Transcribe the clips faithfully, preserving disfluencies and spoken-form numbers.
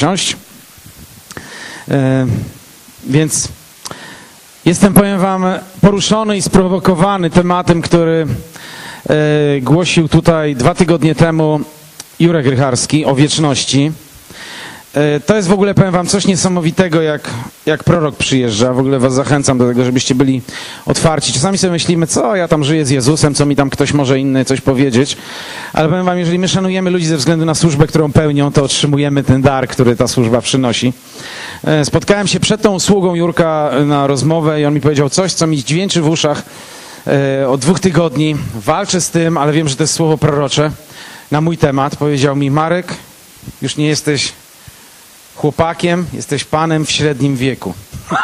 usiąść. E, więc jestem, powiem wam, poruszony i sprowokowany tematem, który e, głosił tutaj dwa tygodnie temu Jurek Rycharski o wieczności. To jest w ogóle, powiem wam, coś niesamowitego, jak, jak prorok przyjeżdża. W ogóle was zachęcam do tego, żebyście byli otwarci. Czasami sobie myślimy, co ja tam żyję z Jezusem, co mi tam ktoś może inny coś powiedzieć. Ale powiem wam, jeżeli my szanujemy ludzi ze względu na służbę, którą pełnią, to otrzymujemy ten dar, który ta służba przynosi. Spotkałem się przed tą usługą Jurka na rozmowę i on mi powiedział coś, co mi dźwięczy w uszach od dwóch tygodni. Walczę z tym, ale wiem, że to jest słowo prorocze na mój temat. Powiedział mi: Marek, już nie jesteś chłopakiem, jesteś panem w średnim wieku.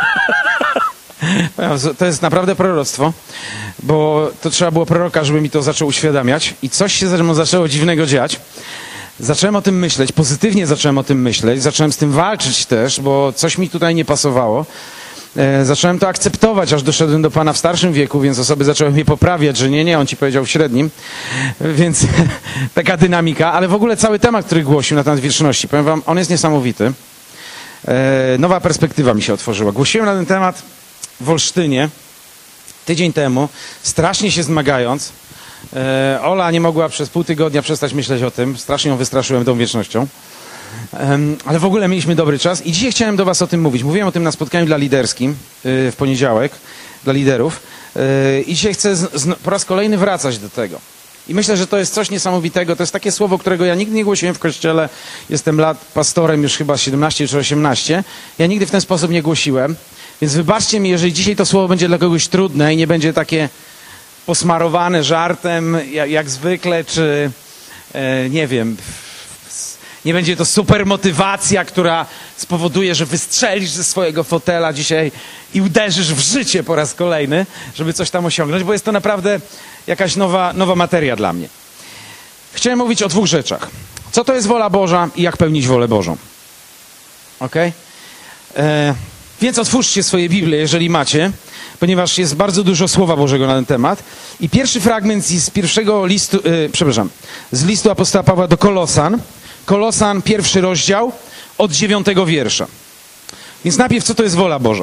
To jest naprawdę proroctwo, bo to trzeba było proroka, żeby mi to zaczął uświadamiać i coś się ze mną zaczęło dziwnego dziać. Zacząłem o tym myśleć, pozytywnie zacząłem o tym myśleć, zacząłem z tym walczyć też, bo coś mi tutaj nie pasowało. E, zacząłem to akceptować, aż doszedłem do pana w starszym wieku, więc osoby zaczęły mnie poprawiać, że nie, nie, on ci powiedział w średnim. Więc taka dynamika, ale w ogóle cały temat, który głosił na temat wieczności, powiem wam, on jest niesamowity. E, nowa perspektywa mi się otworzyła. Głosiłem na ten temat w Olsztynie tydzień temu, strasznie się zmagając. E, Ola nie mogła przez pół tygodnia przestać myśleć o tym, strasznie ją wystraszyłem tą wiecznością. Ale w ogóle mieliśmy dobry czas i dzisiaj chciałem do was o tym mówić. Mówiłem o tym na spotkaniu dla liderskim w poniedziałek, dla liderów i dzisiaj chcę po raz kolejny wracać do tego. I myślę, że to jest coś niesamowitego. To jest takie słowo, którego ja nigdy nie głosiłem w kościele. Jestem lat pastorem już chyba siedemnaście czy osiemnaście. Ja nigdy w ten sposób nie głosiłem. Więc wybaczcie mi, jeżeli dzisiaj to słowo będzie dla kogoś trudne i nie będzie takie posmarowane żartem jak, jak zwykle, czy e, nie wiem... Nie będzie to super motywacja, która spowoduje, że wystrzelisz ze swojego fotela dzisiaj i uderzysz w życie po raz kolejny, żeby coś tam osiągnąć, bo jest to naprawdę jakaś nowa, nowa materia dla mnie. Chciałem mówić o dwóch rzeczach. Co to jest wola Boża i jak pełnić wolę Bożą. Ok? E, więc otwórzcie swoje Biblię, jeżeli macie, ponieważ jest bardzo dużo Słowa Bożego na ten temat. I pierwszy fragment z pierwszego listu, e, przepraszam, z listu apostoła Pawła do Kolosan. Kolosan, pierwszy rozdział, od dziewiątego wiersza. Więc najpierw, co to jest wola Boża?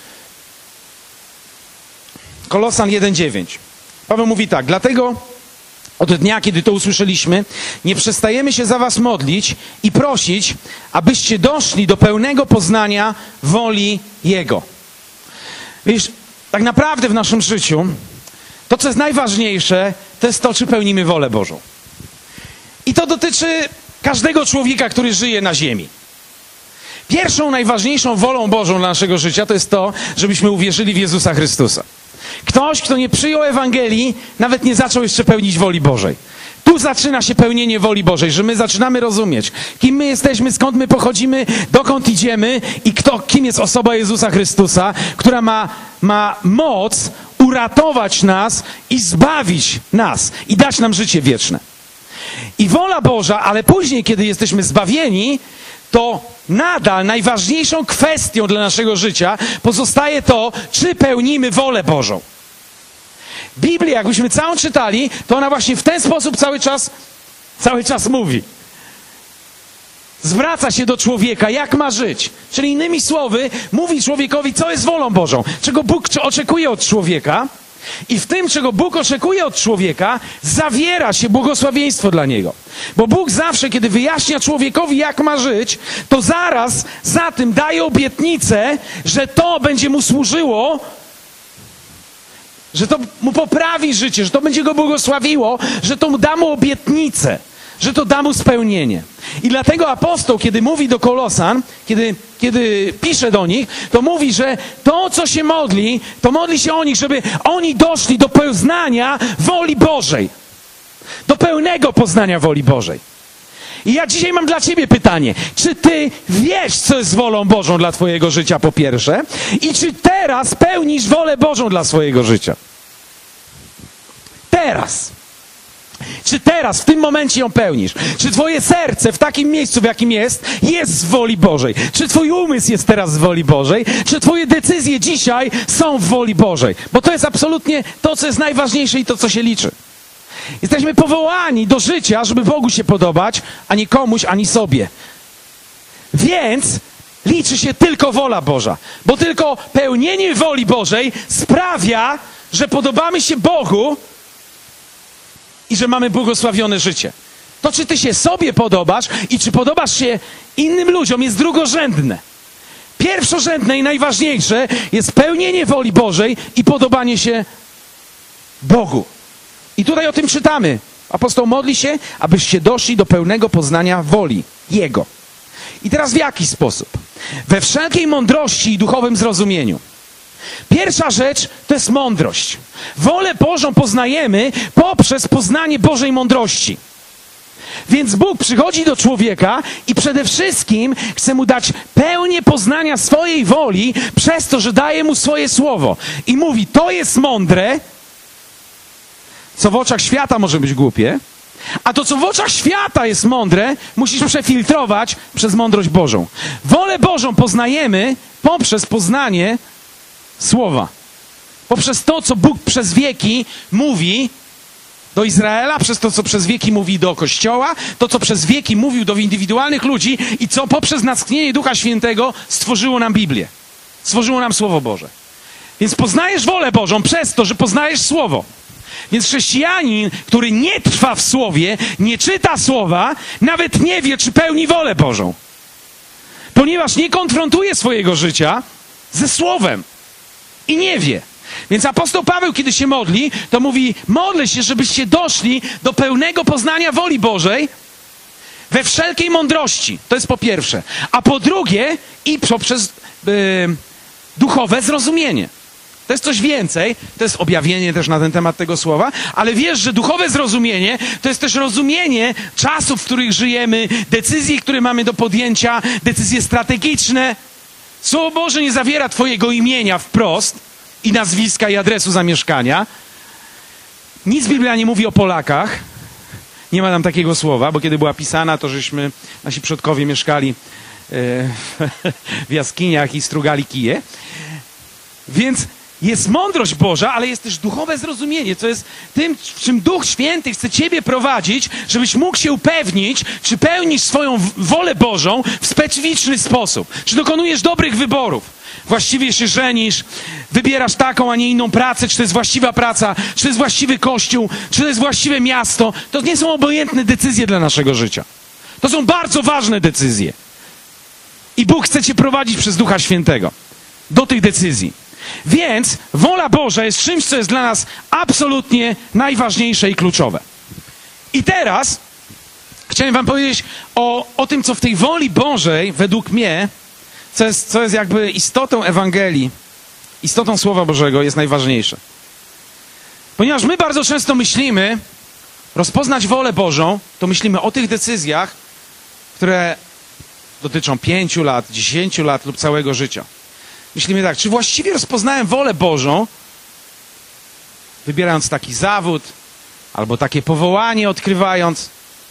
Kolosan jeden dziewięć. Paweł mówi tak: dlatego od dnia, kiedy to usłyszeliśmy, nie przestajemy się za was modlić i prosić, abyście doszli do pełnego poznania woli Jego. Wiesz, tak naprawdę w naszym życiu to, co jest najważniejsze, to jest to, czy pełnimy wolę Bożą. I to dotyczy każdego człowieka, który żyje na ziemi. Pierwszą, najważniejszą wolą Bożą dla naszego życia to jest to, żebyśmy uwierzyli w Jezusa Chrystusa. Ktoś, kto nie przyjął Ewangelii, nawet nie zaczął jeszcze pełnić woli Bożej. Tu zaczyna się pełnienie woli Bożej, że my zaczynamy rozumieć, kim my jesteśmy, skąd my pochodzimy, dokąd idziemy i kto, kim jest osoba Jezusa Chrystusa, która ma, ma moc uratować nas i zbawić nas i dać nam życie wieczne. I wola Boża, ale później, kiedy jesteśmy zbawieni, to nadal najważniejszą kwestią dla naszego życia pozostaje to, czy pełnimy wolę Bożą. Biblię, jakbyśmy całą czytali, to ona właśnie w ten sposób cały czas, cały czas mówi. Zwraca się do człowieka, jak ma żyć. Czyli innymi słowy, mówi człowiekowi, co jest wolą Bożą, czego Bóg oczekuje od człowieka. I w tym, czego Bóg oczekuje od człowieka, zawiera się błogosławieństwo dla niego. Bo Bóg zawsze, kiedy wyjaśnia człowiekowi, jak ma żyć, to zaraz za tym daje obietnicę, że to będzie mu służyło, że to mu poprawi życie, że to będzie go błogosławiło, że to mu da mu obietnicę, że to da mu spełnienie. I dlatego apostoł, kiedy mówi do Kolosan, kiedy, kiedy pisze do nich, to mówi, że to, co się modli, to modli się o nich, żeby oni doszli do poznania woli Bożej. Do pełnego poznania woli Bożej. I ja dzisiaj mam dla ciebie pytanie. Czy ty wiesz, co jest wolą Bożą dla twojego życia, po pierwsze? I czy teraz pełnisz wolę Bożą dla swojego życia? Teraz. Czy teraz, w tym momencie ją pełnisz? Czy twoje serce w takim miejscu, w jakim jest, jest z woli Bożej? Czy twój umysł jest teraz z woli Bożej? Czy twoje decyzje dzisiaj są w woli Bożej? Bo to jest absolutnie to, co jest najważniejsze i to, co się liczy. Jesteśmy powołani do życia, żeby Bogu się podobać, a nie komuś, ani sobie. Więc liczy się tylko wola Boża, bo tylko pełnienie woli Bożej sprawia, że podobamy się Bogu i że mamy błogosławione życie. To, czy ty się sobie podobasz i czy podobasz się innym ludziom, jest drugorzędne. Pierwszorzędne i najważniejsze jest pełnienie woli Bożej i podobanie się Bogu. I tutaj o tym czytamy. Apostoł modli się, abyście doszli do pełnego poznania woli Jego. I teraz w jaki sposób? We wszelkiej mądrości i duchowym zrozumieniu. Pierwsza rzecz to jest mądrość. Wolę Bożą poznajemy poprzez poznanie Bożej mądrości. Więc Bóg przychodzi do człowieka i przede wszystkim chce mu dać pełnię poznania swojej woli przez to, że daje mu swoje słowo. I mówi, to jest mądre, co w oczach świata może być głupie, a to, co w oczach świata jest mądre, musisz przefiltrować przez mądrość Bożą. Wolę Bożą poznajemy poprzez poznanie słowa. Poprzez to, co Bóg przez wieki mówi do Izraela, przez to, co przez wieki mówi do Kościoła, to, co przez wieki mówił do indywidualnych ludzi i co poprzez natchnienie Ducha Świętego stworzyło nam Biblię. Stworzyło nam Słowo Boże. Więc poznajesz wolę Bożą przez to, że poznajesz Słowo. Więc chrześcijanin, który nie trwa w Słowie, nie czyta Słowa, nawet nie wie, czy pełni wolę Bożą. Ponieważ nie konfrontuje swojego życia ze Słowem. I nie wie. Więc apostoł Paweł, kiedy się modli, to mówi, modlę się, żebyście doszli do pełnego poznania woli Bożej we wszelkiej mądrości. To jest po pierwsze. A po drugie, i poprzez yy, duchowe zrozumienie. To jest coś więcej, to jest objawienie też na ten temat tego słowa, ale wiesz, że duchowe zrozumienie to jest też rozumienie czasów, w których żyjemy, decyzji, które mamy do podjęcia, decyzje strategiczne. Słowo Boże nie zawiera twojego imienia wprost i nazwiska i adresu zamieszkania. Nic Biblia nie mówi o Polakach. Nie ma tam takiego słowa, bo kiedy była pisana, to żeśmy, nasi przodkowie mieszkali yy, w jaskiniach i strugali kije. Więc jest mądrość Boża, ale jest też duchowe zrozumienie, co jest tym, w czym Duch Święty chce ciebie prowadzić, żebyś mógł się upewnić, czy pełnisz swoją wolę Bożą w specyficzny sposób. Czy dokonujesz dobrych wyborów. Właściwie się żenisz, wybierasz taką, a nie inną pracę, czy to jest właściwa praca, czy to jest właściwy kościół, czy to jest właściwe miasto. To nie są obojętne decyzje dla naszego życia. To są bardzo ważne decyzje. I Bóg chce cię prowadzić przez Ducha Świętego do tych decyzji. Więc wola Boża jest czymś, co jest dla nas absolutnie najważniejsze i kluczowe. I teraz chciałem wam powiedzieć o, o tym, co w tej woli Bożej, według mnie, co jest, co jest jakby istotą Ewangelii, istotą Słowa Bożego jest najważniejsze. Ponieważ my bardzo często myślimy, rozpoznać wolę Bożą, to myślimy o tych decyzjach, które dotyczą pięciu lat, dziesięciu lat lub całego życia. Myślimy tak, czy właściwie rozpoznałem wolę Bożą, wybierając taki zawód, albo takie powołanie odkrywając.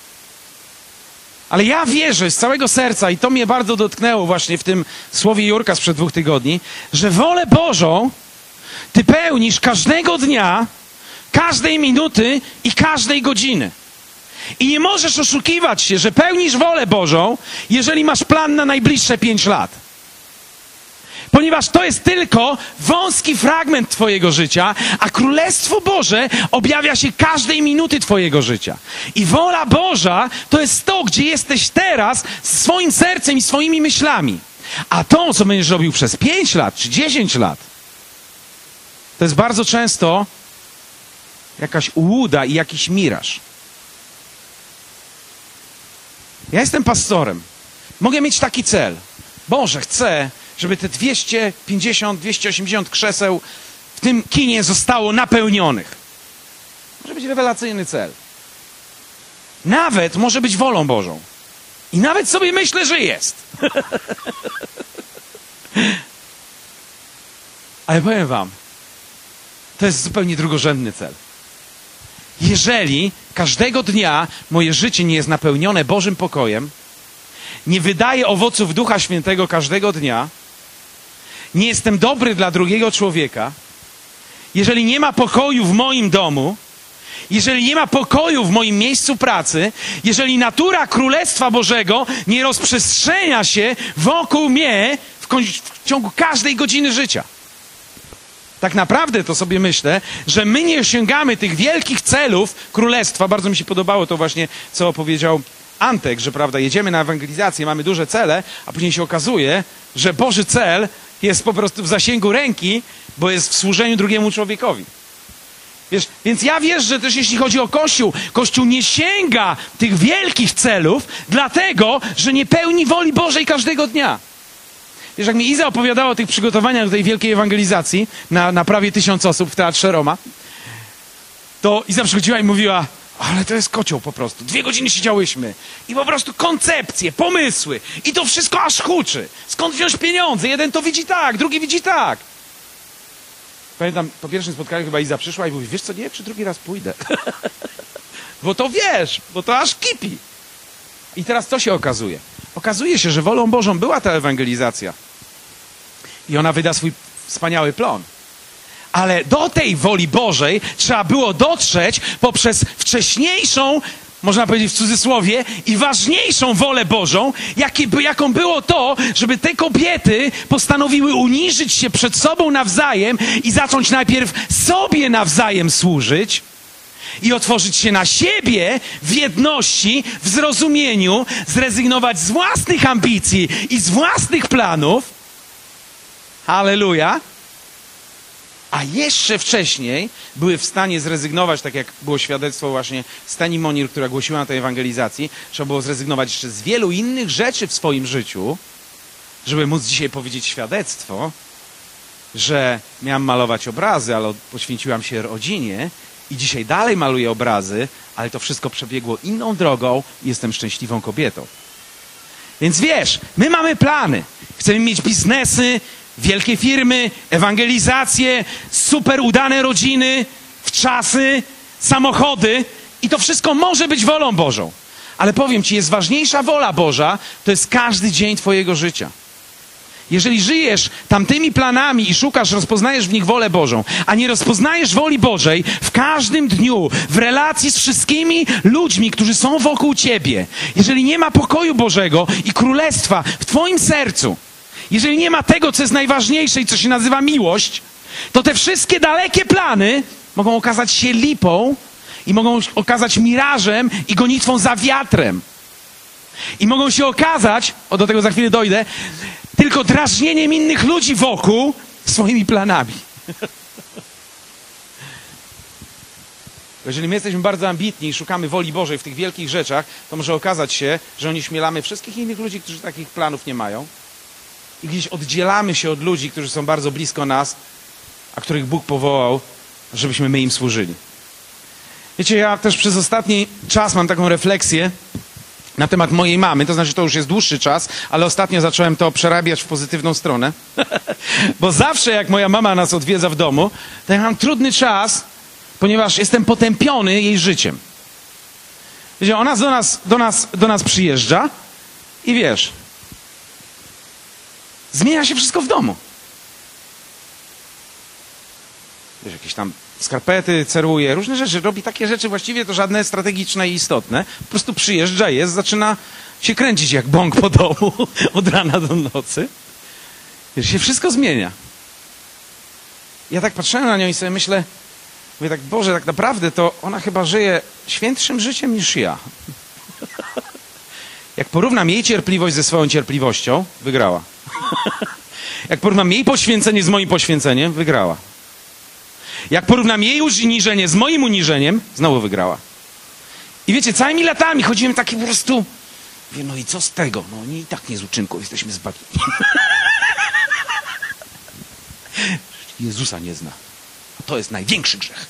Ale ja wierzę z całego serca, i to mnie bardzo dotknęło właśnie w tym słowie Jurka sprzed dwóch tygodni, że wolę Bożą ty pełnisz każdego dnia, każdej minuty i każdej godziny. I nie możesz oszukiwać się, że pełnisz wolę Bożą, jeżeli masz plan na najbliższe pięć lat. Ponieważ to jest tylko wąski fragment twojego życia, a Królestwo Boże objawia się każdej minuty twojego życia. I wola Boża to jest to, gdzie jesteś teraz swoim sercem i swoimi myślami. A to, co będziesz robił przez pięć lat czy dziesięć lat, to jest bardzo często jakaś ułuda i jakiś miraż. Ja jestem pastorem. Mogę mieć taki cel. Boże, chcę, żeby te dwieście pięćdziesiąt, dwieście osiemdziesiąt krzeseł w tym kinie zostało napełnionych. Może być rewelacyjny cel. Nawet może być wolą Bożą. I nawet sobie myślę, że jest. Ale powiem wam, to jest zupełnie drugorzędny cel. Jeżeli każdego dnia moje życie nie jest napełnione Bożym pokojem, nie wydaje owoców Ducha Świętego każdego dnia, nie jestem dobry dla drugiego człowieka, jeżeli nie ma pokoju w moim domu, jeżeli nie ma pokoju w moim miejscu pracy, jeżeli natura Królestwa Bożego nie rozprzestrzenia się wokół mnie w, w ciągu każdej godziny życia. Tak naprawdę to sobie myślę, że my nie osiągamy tych wielkich celów Królestwa. Bardzo mi się podobało to właśnie, co powiedział Antek, że prawda, jedziemy na ewangelizację, mamy duże cele, a później się okazuje, że Boży cel jest po prostu w zasięgu ręki, bo jest w służeniu drugiemu człowiekowi. Wiesz, więc ja wierzę, że też jeśli chodzi o Kościół, Kościół nie sięga tych wielkich celów, dlatego, że nie pełni woli Bożej każdego dnia. Wiesz, jak mi Iza opowiadała o tych przygotowaniach do tej wielkiej ewangelizacji na, na prawie tysiąc osób w Teatrze Roma, to Iza przychodziła i mówiła, ale to jest kocioł po prostu. Dwie godziny siedziałyśmy i po prostu koncepcje, pomysły i to wszystko aż huczy. Skąd wziąć pieniądze? Jeden to widzi tak, drugi widzi tak. Pamiętam, po pierwszym spotkaniu chyba Iza przyszła i mówi, wiesz co, nie, czy drugi raz pójdę. Bo to wiesz, bo to aż kipi. I teraz co się okazuje? Okazuje się, że wolą Bożą była ta ewangelizacja. I ona wyda swój wspaniały plon. Ale do tej woli Bożej trzeba było dotrzeć poprzez wcześniejszą, można powiedzieć w cudzysłowie, i ważniejszą wolę Bożą, jakie, jaką było to, żeby te kobiety postanowiły uniżyć się przed sobą nawzajem i zacząć najpierw sobie nawzajem służyć i otworzyć się na siebie w jedności, w zrozumieniu, zrezygnować z własnych ambicji i z własnych planów. Halleluja. A jeszcze wcześniej były w stanie zrezygnować, tak jak było świadectwo właśnie Stani Monir, która głosiła na tej ewangelizacji, trzeba było zrezygnować jeszcze z wielu innych rzeczy w swoim życiu, żeby móc dzisiaj powiedzieć świadectwo, że miałam malować obrazy, ale poświęciłam się rodzinie i dzisiaj dalej maluję obrazy, ale to wszystko przebiegło inną drogą i jestem szczęśliwą kobietą. Więc wiesz, my mamy plany. Chcemy mieć biznesy, wielkie firmy, ewangelizacje, super udane rodziny, wczasy, samochody i to wszystko może być wolą Bożą. Ale powiem Ci, jest ważniejsza wola Boża, to jest każdy dzień Twojego życia. Jeżeli żyjesz tamtymi planami i szukasz, rozpoznajesz w nich wolę Bożą, a nie rozpoznajesz woli Bożej w każdym dniu, w relacji z wszystkimi ludźmi, którzy są wokół Ciebie, jeżeli nie ma pokoju Bożego i Królestwa w Twoim sercu, jeżeli nie ma tego, co jest najważniejsze i co się nazywa miłość, to te wszystkie dalekie plany mogą okazać się lipą i mogą okazać mirażem i gonitwą za wiatrem. I mogą się okazać, o do tego za chwilę dojdę, tylko drażnieniem innych ludzi wokół swoimi planami. Jeżeli my jesteśmy bardzo ambitni i szukamy woli Bożej w tych wielkich rzeczach, to może okazać się, że onieśmielamy wszystkich innych ludzi, którzy takich planów nie mają. I gdzieś oddzielamy się od ludzi, którzy są bardzo blisko nas, a których Bóg powołał, żebyśmy my im służyli. Wiecie, ja też przez ostatni czas mam taką refleksję na temat mojej mamy, to znaczy to już jest dłuższy czas, ale ostatnio zacząłem to przerabiać w pozytywną stronę. Bo zawsze jak moja mama nas odwiedza w domu, to ja mam trudny czas, ponieważ jestem potępiony jej życiem. Wiecie, ona do nas, do nas, do nas przyjeżdża i wiesz, zmienia się wszystko w domu. Wiesz, jakieś tam skarpety ceruje, różne rzeczy. Robi takie rzeczy właściwie to żadne strategiczne i istotne. Po prostu przyjeżdża, jest, zaczyna się kręcić jak bąk po domu od rana do nocy. Wiesz, się wszystko zmienia. Ja tak patrzyłem na nią i sobie myślę, mówię tak, Boże, tak naprawdę to ona chyba żyje świętszym życiem niż ja. Jak porównam jej cierpliwość ze swoją cierpliwością, wygrała. Jak porównam jej poświęcenie z moim poświęceniem, wygrała. Jak porównam jej uniżenie z moim uniżeniem, znowu wygrała. I wiecie, całymi latami chodziłem taki po prostu, mówię, no i co z tego? No oni i tak nie z uczynków, jesteśmy zbawieni. Jezusa nie zna. To jest największy grzech.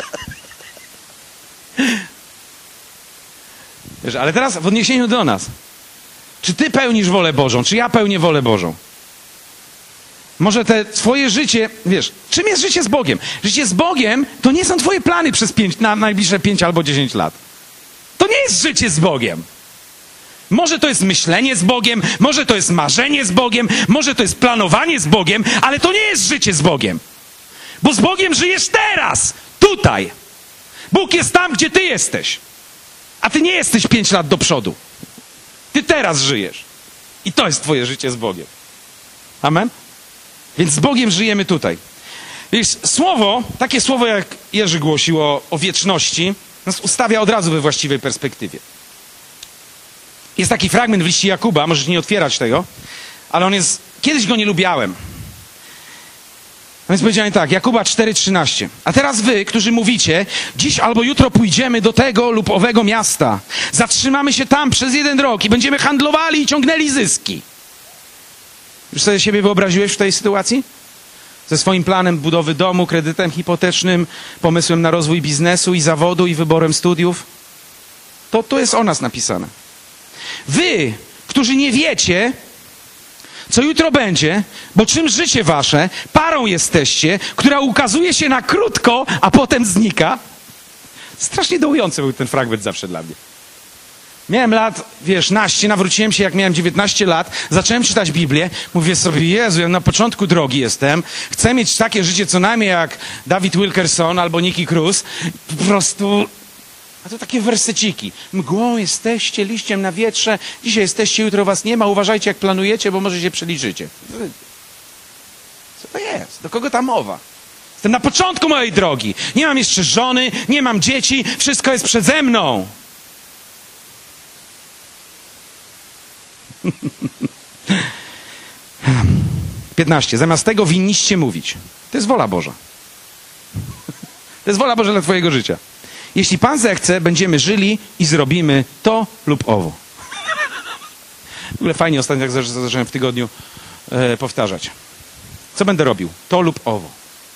Wiesz, ale teraz w odniesieniu do nas. Czy ty pełnisz wolę Bożą? Czy ja pełnię wolę Bożą? Może te twoje życie, wiesz, czym jest życie z Bogiem? Życie z Bogiem to nie są twoje plany przez pięć, na najbliższe pięć albo dziesięć lat. To nie jest życie z Bogiem. Może to jest myślenie z Bogiem, może to jest marzenie z Bogiem, może to jest planowanie z Bogiem, ale to nie jest życie z Bogiem. Bo z Bogiem żyjesz teraz, tutaj. Bóg jest tam, gdzie ty jesteś. A ty nie jesteś pięć lat do przodu. Ty teraz żyjesz. I to jest twoje życie z Bogiem. Amen? Więc z Bogiem żyjemy tutaj. Wiesz, słowo, takie słowo jak Jerzy głosił o, o wieczności, nas ustawia od razu we właściwej perspektywie. Jest taki fragment w liście Jakuba, możesz nie otwierać tego, ale on jest, kiedyś go nie lubiałem. A więc powiedziałem tak, Jakuba cztery trzynaście. A teraz wy, którzy mówicie, dziś albo jutro pójdziemy do tego lub owego miasta. Zatrzymamy się tam przez jeden rok i będziemy handlowali i ciągnęli zyski. Już sobie siebie wyobraziłeś w tej sytuacji? Ze swoim planem budowy domu, kredytem hipotecznym, pomysłem na rozwój biznesu i zawodu i wyborem studiów? To, to jest o nas napisane. Wy, którzy nie wiecie, co jutro będzie, bo czym życie wasze, parą jesteście, która ukazuje się na krótko, a potem znika. Strasznie dołujący był ten fragment zawsze dla mnie. Miałem lat, wiesz, naście, nawróciłem się jak miałem dziewiętnaście lat, zacząłem czytać Biblię, mówię sobie, Jezu, ja na początku drogi jestem, chcę mieć takie życie co najmniej jak David Wilkerson albo Nicky Cruz, po prostu... A to takie werseciki. Mgłą jesteście, liściem na wietrze, dzisiaj jesteście, jutro was nie ma, uważajcie jak planujecie, bo może się przeliczycie. Co to jest? Do kogo ta mowa? Jestem na początku mojej drogi. Nie mam jeszcze żony, nie mam dzieci, wszystko jest przeze mną. piętnaście. Zamiast tego winniście mówić. To jest wola Boża. To jest wola Boża dla twojego życia. Jeśli Pan zechce, będziemy żyli i zrobimy to lub owo. W ogóle fajnie ostatnio tak zacząłem w tygodniu e, powtarzać. Co będę robił? To lub owo.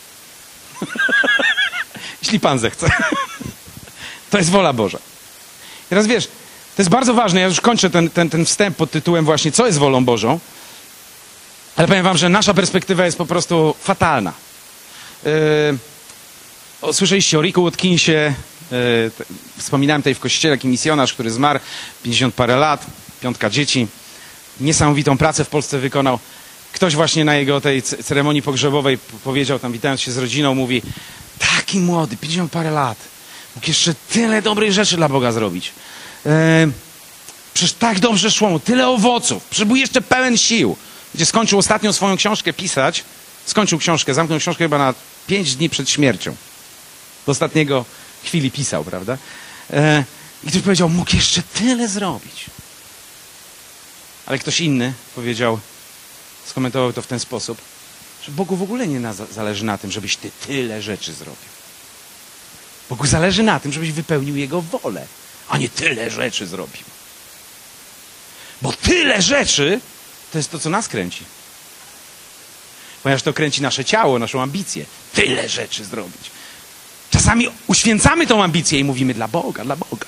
Jeśli Pan zechce. To jest wola Boża. Teraz wiesz, to jest bardzo ważne. Ja już kończę ten, ten, ten wstęp pod tytułem właśnie, co jest wolą Bożą. Ale powiem wam, że nasza perspektywa jest po prostu fatalna. Yy, o, słyszeliście o Ricku Watkinsie. Yy, te, wspominałem tutaj w kościele, taki misjonarz, który zmarł, pięćdziesiąt parę lat, piątka dzieci. Niesamowitą pracę w Polsce wykonał. Ktoś właśnie na jego tej ceremonii pogrzebowej powiedział, tam witając się z rodziną, mówi, taki młody, pięćdziesiąt parę lat, mógł jeszcze tyle dobrych rzeczy dla Boga zrobić. Yy, przecież tak dobrze szło mu, tyle owoców, przecież był jeszcze pełen sił. Gdzie skończył ostatnią swoją książkę pisać, skończył książkę, zamknął książkę chyba na pięć dni przed śmiercią. Do ostatniego chwili pisał, prawda? E, I ktoś powiedział, mógł jeszcze tyle zrobić. Ale ktoś inny powiedział, skomentował to w ten sposób, że Bogu w ogóle nie na, zależy na tym, żebyś ty tyle rzeczy zrobił. Bogu zależy na tym, żebyś wypełnił Jego wolę, a nie tyle rzeczy zrobił. Bo tyle rzeczy to jest to, co nas kręci. Ponieważ to kręci nasze ciało, naszą ambicję. Tyle rzeczy zrobić. Czasami uświęcamy tą ambicję i mówimy dla Boga, dla Boga.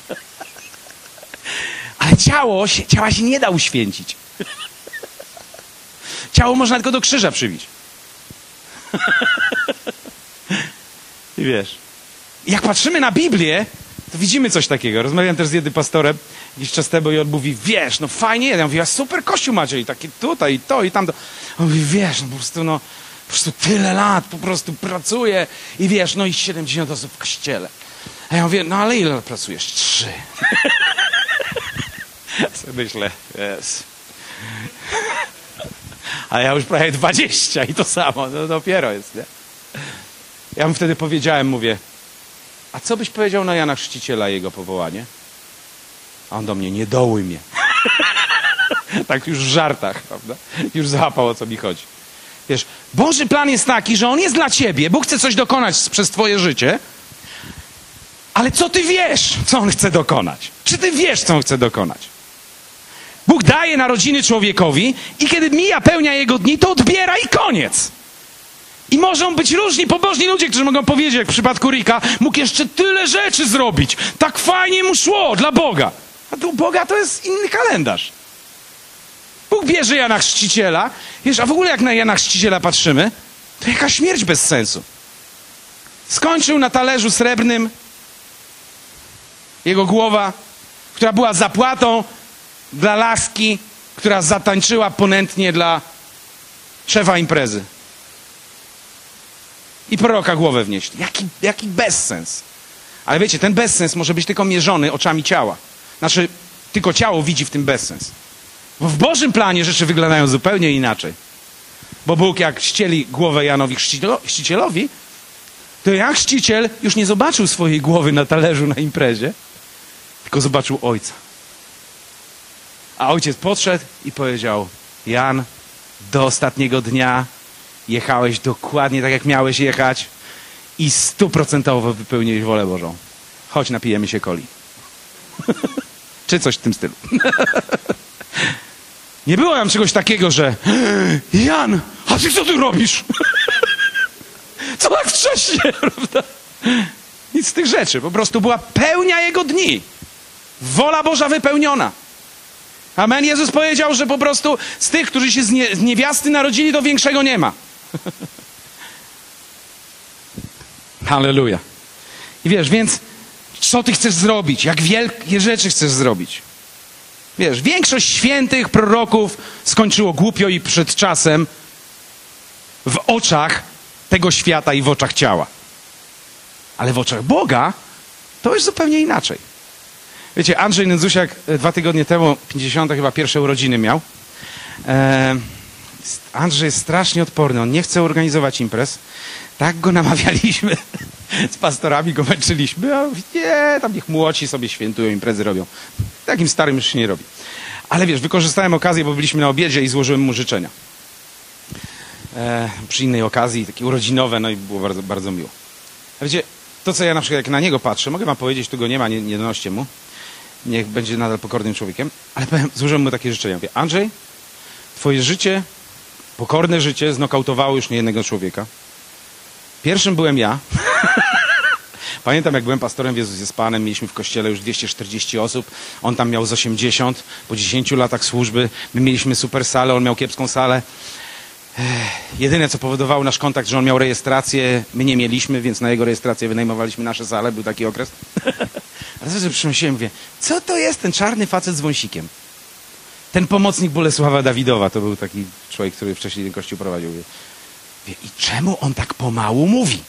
Ale ciało, ciała się nie da uświęcić. Ciało można tylko do krzyża przybić. I wiesz, jak patrzymy na Biblię, to widzimy coś takiego. Rozmawiałem też z jednym pastorem jakiś czas temu i on mówi, wiesz, no fajnie, ja mówię, a super kościół macie i taki tutaj, i to, i tamto. On mówi, wiesz, no po prostu, no, po prostu tyle lat po prostu pracuję i wiesz, no i siedemdziesiąt osób w kościele. A ja mówię, no ale ile lat pracujesz? Trzy. Sobie myślę, jest. A ja już prawie dwadzieścia i to samo, no dopiero jest, nie? Ja mu wtedy powiedziałem, mówię, a co byś powiedział na Jana Chrzciciela i jego powołanie? A on do mnie, nie dołuj mnie. Tak już w żartach, prawda? Już załapał, o co mi chodzi. Wiesz, Boży plan jest taki, że On jest dla ciebie, Bóg chce coś dokonać przez twoje życie, ale co ty wiesz, co On chce dokonać? Czy ty wiesz, co On chce dokonać? Bóg daje narodziny człowiekowi i kiedy mija pełnia jego dni, to odbiera i koniec. I mogą być różni pobożni ludzie, którzy mogą powiedzieć, jak w przypadku Ricka, mógł jeszcze tyle rzeczy zrobić. Tak fajnie mu szło dla Boga. A tu Boga to jest inny kalendarz. Bóg bierze Jana Chrzciciela. Wiesz, a w ogóle jak na Jana Chrzciciela patrzymy, to jaka śmierć bez sensu. Skończył na talerzu srebrnym jego głowa, która była zapłatą dla laski, która zatańczyła ponętnie dla szefa imprezy. I proroka głowę wnieśli. Jaki, jaki bezsens. Ale wiecie, ten bezsens może być tylko mierzony oczami ciała. Znaczy, tylko ciało widzi w tym bezsens. Bo w Bożym planie rzeczy wyglądają zupełnie inaczej. Bo Bóg jak ścieli głowę Janowi Chrzcicielowi, to Jan Chrzciciel już nie zobaczył swojej głowy na talerzu na imprezie, tylko zobaczył Ojca. A Ojciec podszedł i powiedział: Jan, do ostatniego dnia jechałeś dokładnie tak, jak miałeś jechać i stuprocentowo wypełniłeś wolę Bożą. Chodź, napijemy się coli. Czy coś w tym stylu. Nie było tam czegoś takiego, że Jan, a ty co tu robisz? Co tak wcześnie, prawda? Nic z tych rzeczy. Po prostu była pełnia jego dni. Wola Boża wypełniona. Amen. Jezus powiedział, że po prostu z tych, którzy się z, nie, z niewiasty narodzili, to większego nie ma. Halleluja. I wiesz, więc co ty chcesz zrobić? Jak wielkie rzeczy chcesz zrobić? Wiesz, większość świętych proroków skończyło głupio i przed czasem w oczach tego świata i w oczach ciała. Ale w oczach Boga to jest zupełnie inaczej. Wiecie, Andrzej Nędzusiak dwa tygodnie temu, pięćdziesiąte chyba pierwsze urodziny miał. Eee, Andrzej jest strasznie odporny, on nie chce organizować imprez. Tak go namawialiśmy, z pastorami go męczyliśmy, a nie, tam niech młodsi sobie świętują, imprezy robią. Takim starym już się nie robi. Ale wiesz, wykorzystałem okazję, bo byliśmy na obiedzie i złożyłem mu życzenia. Eee, przy innej okazji, takie urodzinowe, no i było bardzo, bardzo miło. A wiecie, to co ja na przykład jak na niego patrzę, mogę wam powiedzieć, tu go nie ma, nie, nie donoście mu, niech będzie nadal pokornym człowiekiem, ale powiem, złożyłem mu takie życzenia. Mówię: Andrzej, twoje życie, pokorne życie znokautowało już niejednego człowieka. Pierwszym byłem ja. Pamiętam, jak byłem pastorem w Jezus jest Panem, mieliśmy w kościele już dwieście czterdzieści osób, on tam miał z osiemdziesiąt, po dziesięciu latach służby, my mieliśmy super salę, on miał kiepską salę. Ech, jedyne, co powodowało nasz kontakt, że on miał rejestrację, my nie mieliśmy, więc na jego rejestrację wynajmowaliśmy nasze sale, był taki okres. A zawsze przynosiłem, mówię: co to jest ten czarny facet z wąsikiem? Ten pomocnik Bolesława Dawidowa, to był taki człowiek, który wcześniej ten kościół prowadził. Mówię, i czemu on tak pomału mówi?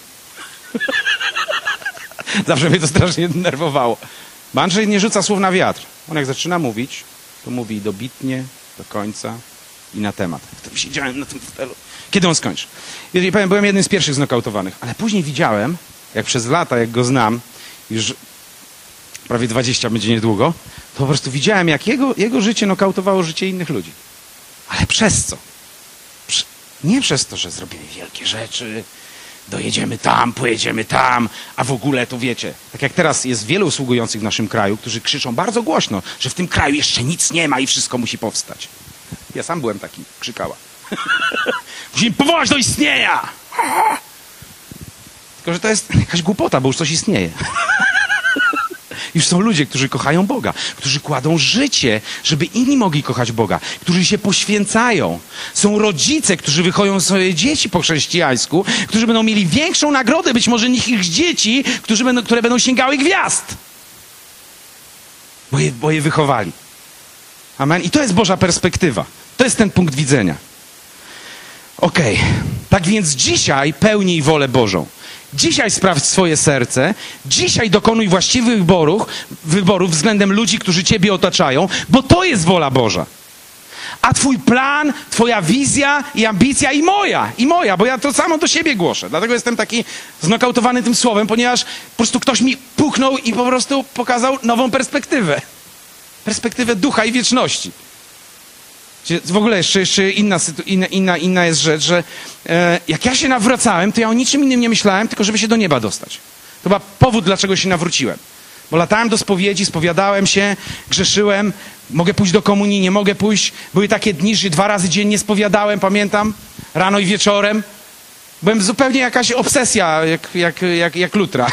Zawsze mnie to strasznie denerwowało. Bo Andrzej nie rzuca słów na wiatr. On jak zaczyna mówić, to mówi dobitnie, do końca i na temat. Wtedy siedziałem na tym fotelu. Kiedy on skończy? I powiem, byłem jednym z pierwszych znokautowanych. Ale później widziałem, jak przez lata, jak go znam, już prawie dwadzieścia będzie niedługo, to po prostu widziałem, jak jego, jego życie nokautowało życie innych ludzi. Ale przez co? Prze- nie przez to, że zrobimy wielkie rzeczy, dojedziemy tam, pojedziemy tam, a w ogóle to wiecie, tak jak teraz jest wielu usługujących w naszym kraju, którzy krzyczą bardzo głośno, że w tym kraju jeszcze nic nie ma i wszystko musi powstać. Ja sam byłem taki, krzykała. Musimy powołać do istnienia! Tylko że to jest jakaś głupota, bo już coś istnieje. Już są ludzie, którzy kochają Boga, którzy kładą życie, żeby inni mogli kochać Boga, którzy się poświęcają. Są rodzice, którzy wychowają swoje dzieci po chrześcijańsku, którzy będą mieli większą nagrodę być może niż ich dzieci, którzy będą, które będą sięgały gwiazd. Bo je, bo je wychowali. Amen. I to jest Boża perspektywa. To jest ten punkt widzenia. Okej. Okay. Tak więc dzisiaj pełnij wolę Bożą. Dzisiaj sprawdź swoje serce, dzisiaj dokonuj właściwych wyborów, wyborów względem ludzi, którzy ciebie otaczają, bo to jest wola Boża. A twój plan, twoja wizja i ambicja i moja, i moja, bo ja to samo do siebie głoszę. Dlatego jestem taki znokautowany tym słowem, ponieważ po prostu ktoś mi puchnął i po prostu pokazał nową perspektywę. Perspektywę ducha i wieczności. W ogóle jeszcze, jeszcze inna, inna, inna, inna jest rzecz, że e, jak ja się nawracałem, to ja o niczym innym nie myślałem, tylko żeby się do nieba dostać. To był powód, dlaczego się nawróciłem. Bo latałem do spowiedzi, spowiadałem się, grzeszyłem, mogę pójść do komunii, nie mogę pójść. Były takie dni, że dwa razy dziennie spowiadałem, pamiętam, rano i wieczorem. Byłem zupełnie jakaś obsesja, jak, jak, jak, jak lutra.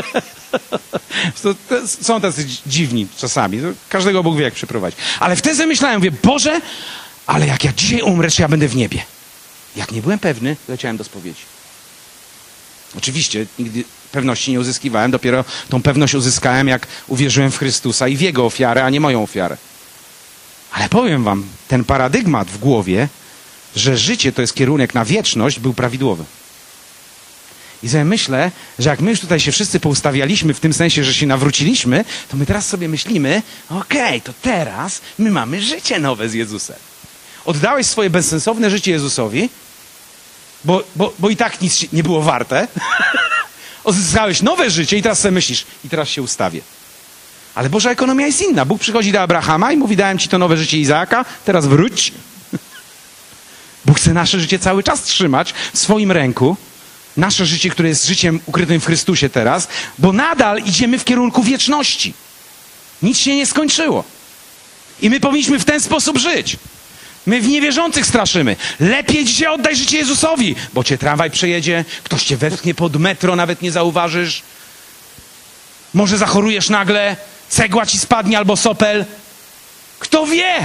To, to są tacy dziwni czasami. To każdego Bóg wie, jak przeprowadzić. Ale wtedy sobie myślałem, mówię: Boże, ale jak ja dzisiaj umrę, czy ja będę w niebie? Jak nie byłem pewny, leciałem do spowiedzi. Oczywiście nigdy pewności nie uzyskiwałem. Dopiero tą pewność uzyskałem, jak uwierzyłem w Chrystusa i w Jego ofiarę, a nie moją ofiarę. Ale powiem wam, ten paradygmat w głowie, że życie to jest kierunek na wieczność, był prawidłowy. I sobie myślę, że jak my już tutaj się wszyscy poustawialiśmy w tym sensie, że się nawróciliśmy, to my teraz sobie myślimy, okej, okay, to teraz my mamy życie nowe z Jezusem. Oddałeś swoje bezsensowne życie Jezusowi, bo, bo, bo i tak nic nie było warte. Odzyskałeś nowe życie i teraz sobie myślisz, i teraz się ustawię. Ale Boża ekonomia jest inna. Bóg przychodzi do Abrahama i mówi, dałem ci to nowe życie Izaaka, teraz wróć. Bóg chce nasze życie cały czas trzymać w swoim ręku. Nasze życie, które jest życiem ukrytym w Chrystusie teraz, bo nadal idziemy w kierunku wieczności. Nic się nie skończyło. I my powinniśmy w ten sposób żyć. My w niewierzących straszymy. Lepiej dzisiaj oddaj życie Jezusowi, bo cię tramwaj przejedzie, ktoś cię wepchnie pod metro, nawet nie zauważysz. Może zachorujesz nagle, cegła ci spadnie albo sopel. Kto wie?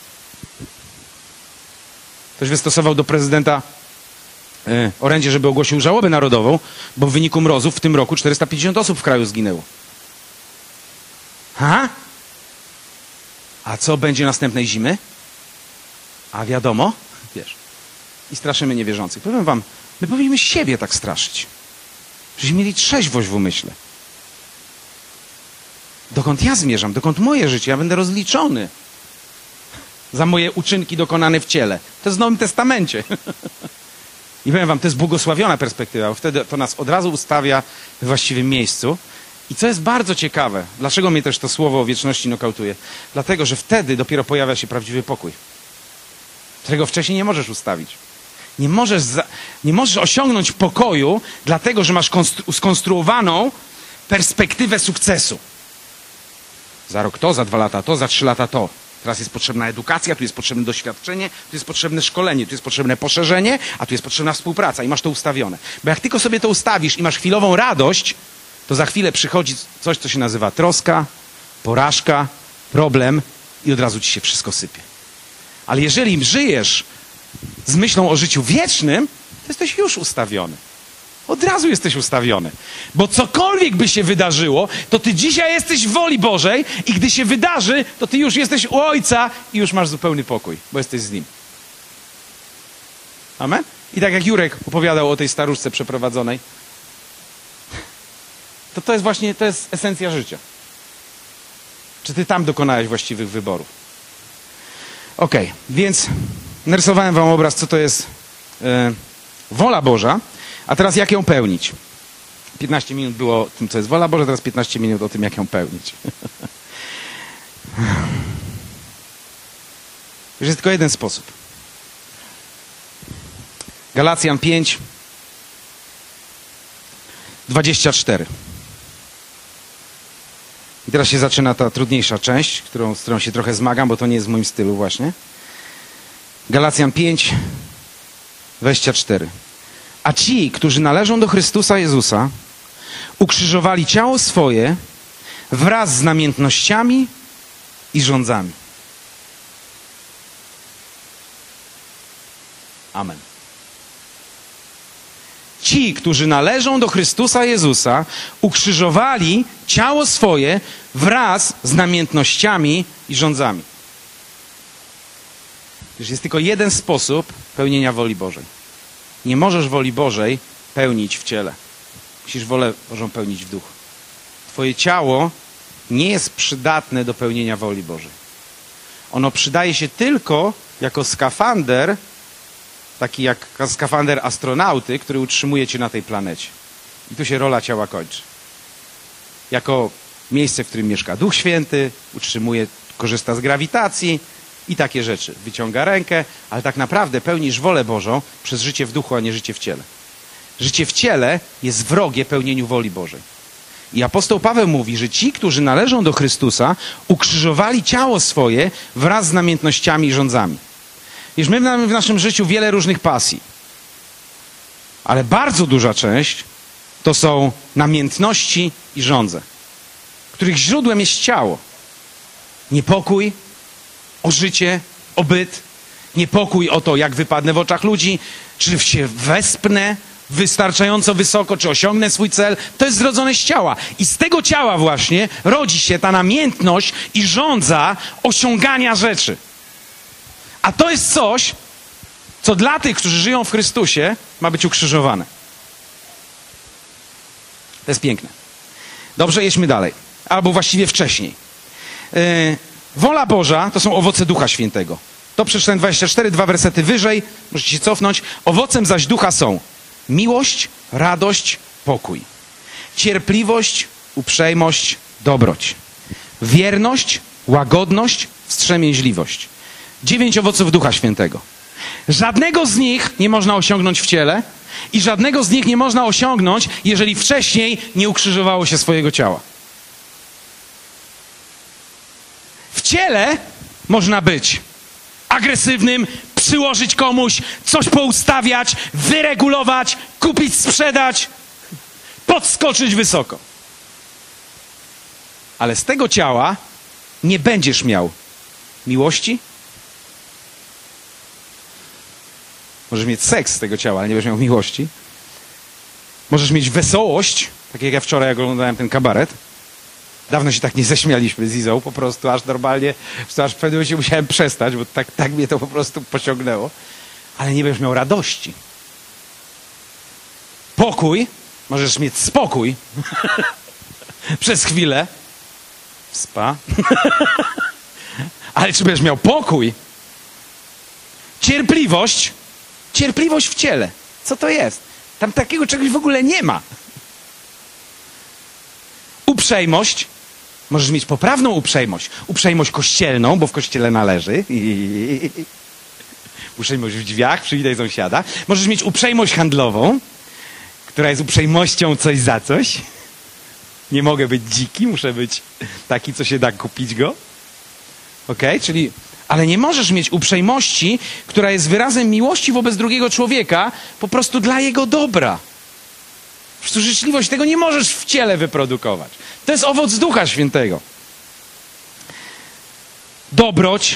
Ktoś wystosował do prezydenta e, orędzie, żeby ogłosił żałobę narodową, bo w wyniku mrozów w tym roku czterysta pięćdziesiąt osób w kraju zginęło. Ha? A co będzie następnej zimy? A wiadomo, wiesz, i straszymy niewierzących. Powiem wam, my powinniśmy siebie tak straszyć. Żebyśmy mieli trzeźwość w umyśle. Dokąd ja zmierzam, dokąd moje życie, ja będę rozliczony za moje uczynki dokonane w ciele. To jest w Nowym Testamencie. I powiem wam, to jest błogosławiona perspektywa, bo wtedy to nas od razu ustawia w właściwym miejscu. I co jest bardzo ciekawe, dlaczego mnie też to słowo o wieczności nokautuje? Dlatego, że wtedy dopiero pojawia się prawdziwy pokój, którego wcześniej nie możesz ustawić. Nie możesz, za, nie możesz osiągnąć pokoju, dlatego, że masz konstru, skonstruowaną perspektywę sukcesu. Za rok to, za dwa lata to, za trzy lata to. Teraz jest potrzebna edukacja, tu jest potrzebne doświadczenie, tu jest potrzebne szkolenie, tu jest potrzebne poszerzenie, a tu jest potrzebna współpraca i masz to ustawione. Bo jak tylko sobie to ustawisz i masz chwilową radość, to za chwilę przychodzi coś, co się nazywa troska, porażka, problem i od razu ci się wszystko sypie. Ale jeżeli żyjesz z myślą o życiu wiecznym, to jesteś już ustawiony. Od razu jesteś ustawiony. Bo cokolwiek by się wydarzyło, to ty dzisiaj jesteś w woli Bożej i gdy się wydarzy, to ty już jesteś u Ojca i już masz zupełny pokój, bo jesteś z Nim. Amen? I tak jak Jurek opowiadał o tej staruszce przeprowadzonej, to to jest właśnie, to jest esencja życia. Czy ty tam dokonałeś właściwych wyborów? Okej, okay, więc narysowałem wam obraz, co to jest e, wola Boża, a teraz jak ją pełnić? piętnaście minut było o tym, co jest wola Boża, teraz piętnaście minut o tym, jak ją pełnić. Już jest tylko jeden sposób. Galacjan pięć, dwadzieścia cztery. I teraz się zaczyna ta trudniejsza część, którą, z którą się trochę zmagam, bo to nie jest w moim stylu właśnie. Galacjan pięć, dwadzieścia cztery. A ci, którzy należą do Chrystusa Jezusa, ukrzyżowali ciało swoje wraz z namiętnościami i rządzami. Amen. Ci, którzy należą do Chrystusa Jezusa, ukrzyżowali ciało swoje wraz z namiętnościami i rządzami. Jest tylko jeden sposób pełnienia woli Bożej. Nie możesz woli Bożej pełnić w ciele. Musisz wolę Bożą pełnić w duchu. Twoje ciało nie jest przydatne do pełnienia woli Bożej. Ono przydaje się tylko jako skafander, taki jak skafander astronauty, który utrzymuje cię na tej planecie. I tu się rola ciała kończy. Jako miejsce, w którym mieszka Duch Święty, utrzymuje, korzysta z grawitacji i takie rzeczy. Wyciąga rękę, ale tak naprawdę pełnisz wolę Bożą przez życie w duchu, a nie życie w ciele. Życie w ciele jest wrogie pełnieniu woli Bożej. I apostoł Paweł mówi, że ci, którzy należą do Chrystusa, ukrzyżowali ciało swoje wraz z namiętnościami i rządzami. Wiesz, my mamy w naszym życiu wiele różnych pasji. Ale bardzo duża część to są namiętności i żądze, których źródłem jest ciało. Niepokój o życie, o byt, niepokój o to, jak wypadnę w oczach ludzi, czy się wespnę wystarczająco wysoko, czy osiągnę swój cel. To jest zrodzone z ciała. I z tego ciała właśnie rodzi się ta namiętność i żądza osiągania rzeczy. A to jest coś, co dla tych, którzy żyją w Chrystusie, ma być ukrzyżowane. To jest piękne. Dobrze, jedźmy dalej. Albo właściwie wcześniej. Yy, wola Boża to są owoce Ducha Świętego. To przeczytałem dwadzieścia cztery, dwa wersety wyżej. Możecie się cofnąć. Owocem zaś Ducha są miłość, radość, pokój, cierpliwość, uprzejmość, dobroć, wierność, łagodność, wstrzemięźliwość. Dziewięć owoców Ducha Świętego. Żadnego z nich nie można osiągnąć w ciele i żadnego z nich nie można osiągnąć, jeżeli wcześniej nie ukrzyżowało się swojego ciała. W ciele można być agresywnym, przyłożyć komuś, coś poustawiać, wyregulować, kupić, sprzedać, podskoczyć wysoko. Ale z tego ciała nie będziesz miał miłości. Możesz mieć seks z tego ciała, ale nie będziesz miał miłości. Możesz mieć wesołość, tak jak ja wczoraj, jak oglądałem ten kabaret. Dawno się tak nie zaśmialiśmy z Izą, po prostu aż normalnie, aż w pewnym momencie musiałem przestać, bo tak, tak mnie to po prostu pociągnęło. Ale nie będziesz miał radości. Pokój, możesz mieć spokój przez chwilę. Spa. Ale czy będziesz miał pokój? Cierpliwość. Cierpliwość w ciele. Co to jest? Tam takiego czegoś w ogóle nie ma. Uprzejmość. Możesz mieć poprawną uprzejmość. Uprzejmość kościelną, bo w kościele należy. Uprzejmość w drzwiach, przywitaj sąsiada. Możesz mieć uprzejmość handlową, która jest uprzejmością coś za coś. Nie mogę być dziki, muszę być taki, co się da kupić go. Okej? Okay? Czyli, ale nie możesz mieć uprzejmości, która jest wyrazem miłości wobec drugiego człowieka, po prostu dla jego dobra. Po prostu życzliwość, tego nie możesz w ciele wyprodukować. To jest owoc Ducha Świętego. Dobroć.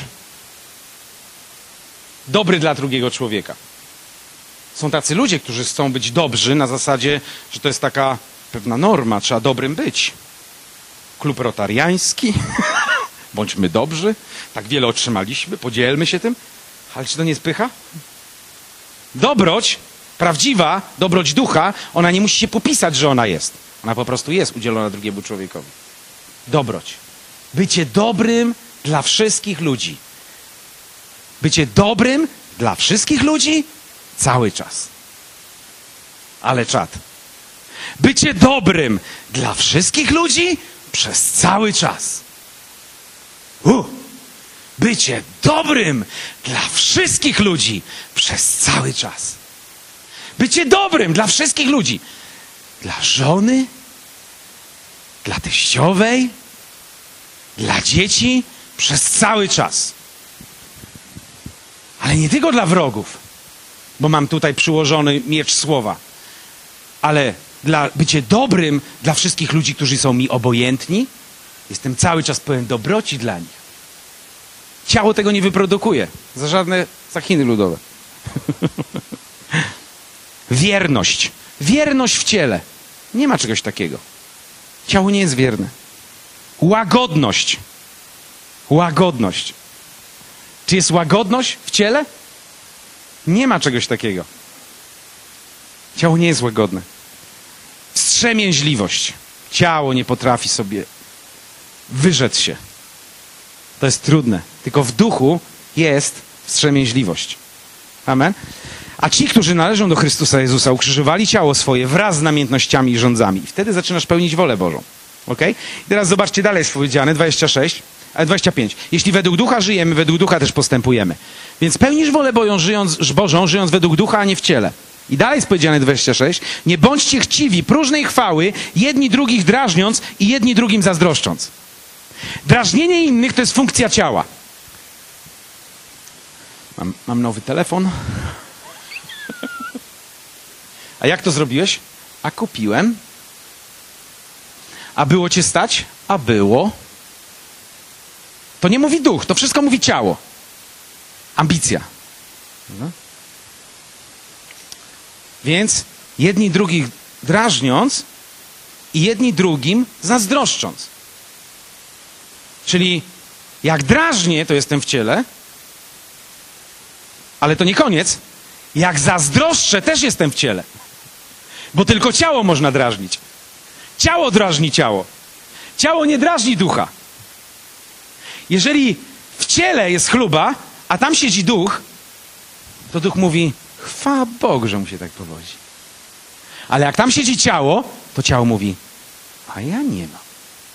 Dobry dla drugiego człowieka. Są tacy ludzie, którzy chcą być dobrzy na zasadzie, że to jest taka pewna norma, trzeba dobrym być. Klub rotariański. Bądźmy dobrzy. Tak wiele otrzymaliśmy, podzielmy się tym. Ale czy to nie spycha? Dobroć, prawdziwa dobroć ducha, ona nie musi się popisać, że ona jest. Ona po prostu jest udzielona drugiemu człowiekowi. Dobroć. Bycie dobrym dla wszystkich ludzi. Bycie dobrym dla wszystkich ludzi cały czas. Ale czad. Bycie dobrym dla wszystkich ludzi przez cały czas. Uh. Bycie dobrym dla wszystkich ludzi przez cały czas. Bycie dobrym dla wszystkich ludzi. Dla żony, dla teściowej, dla dzieci przez cały czas. Ale nie tylko dla wrogów, bo mam tutaj przyłożony miecz słowa, ale dla bycie dobrym dla wszystkich ludzi, którzy są mi obojętni. Jestem cały czas pełen dobroci dla nich. Ciało tego nie wyprodukuje. Za żadne Chiny ludowe. Wierność. Wierność w ciele. Nie ma czegoś takiego. Ciało nie jest wierne. Łagodność. Łagodność. Czy jest łagodność w ciele? Nie ma czegoś takiego. Ciało nie jest łagodne. Wstrzemięźliwość. Ciało nie potrafi sobie wyrzec się. To jest trudne. Tylko w duchu jest wstrzemięźliwość. Amen. A ci, którzy należą do Chrystusa Jezusa, ukrzyżowali ciało swoje wraz z namiętnościami i rządzami. I wtedy zaczynasz pełnić wolę Bożą. Ok? I teraz zobaczcie, dalej jest powiedziane, dwadzieścia sześć, ale dwadzieścia pięć. Jeśli według ducha żyjemy, według ducha też postępujemy. Więc pełnisz wolę Bożą żyjąc, Bożą, żyjąc według ducha, a nie w ciele. I dalej jest powiedziane dwadzieścia sześć. Nie bądźcie chciwi próżnej chwały, jedni drugich drażniąc i jedni drugim zazdroszcząc. Drażnienie innych to jest funkcja ciała. Mam, mam nowy telefon. A jak to zrobiłeś? A kupiłem. A było cię stać? A było. To nie mówi duch, to wszystko mówi ciało. Ambicja. No. Więc jedni drugich drażniąc i jedni drugim zazdroszcząc. Czyli jak drażnię, to jestem w ciele, ale to nie koniec. Jak zazdroszczę, też jestem w ciele. Bo tylko ciało można drażnić. Ciało drażni ciało. Ciało nie drażni ducha. Jeżeli w ciele jest chluba, a tam siedzi duch, to duch mówi, chwała Bogu, że mu się tak powodzi. Ale jak tam siedzi ciało, to ciało mówi, a ja nie mam.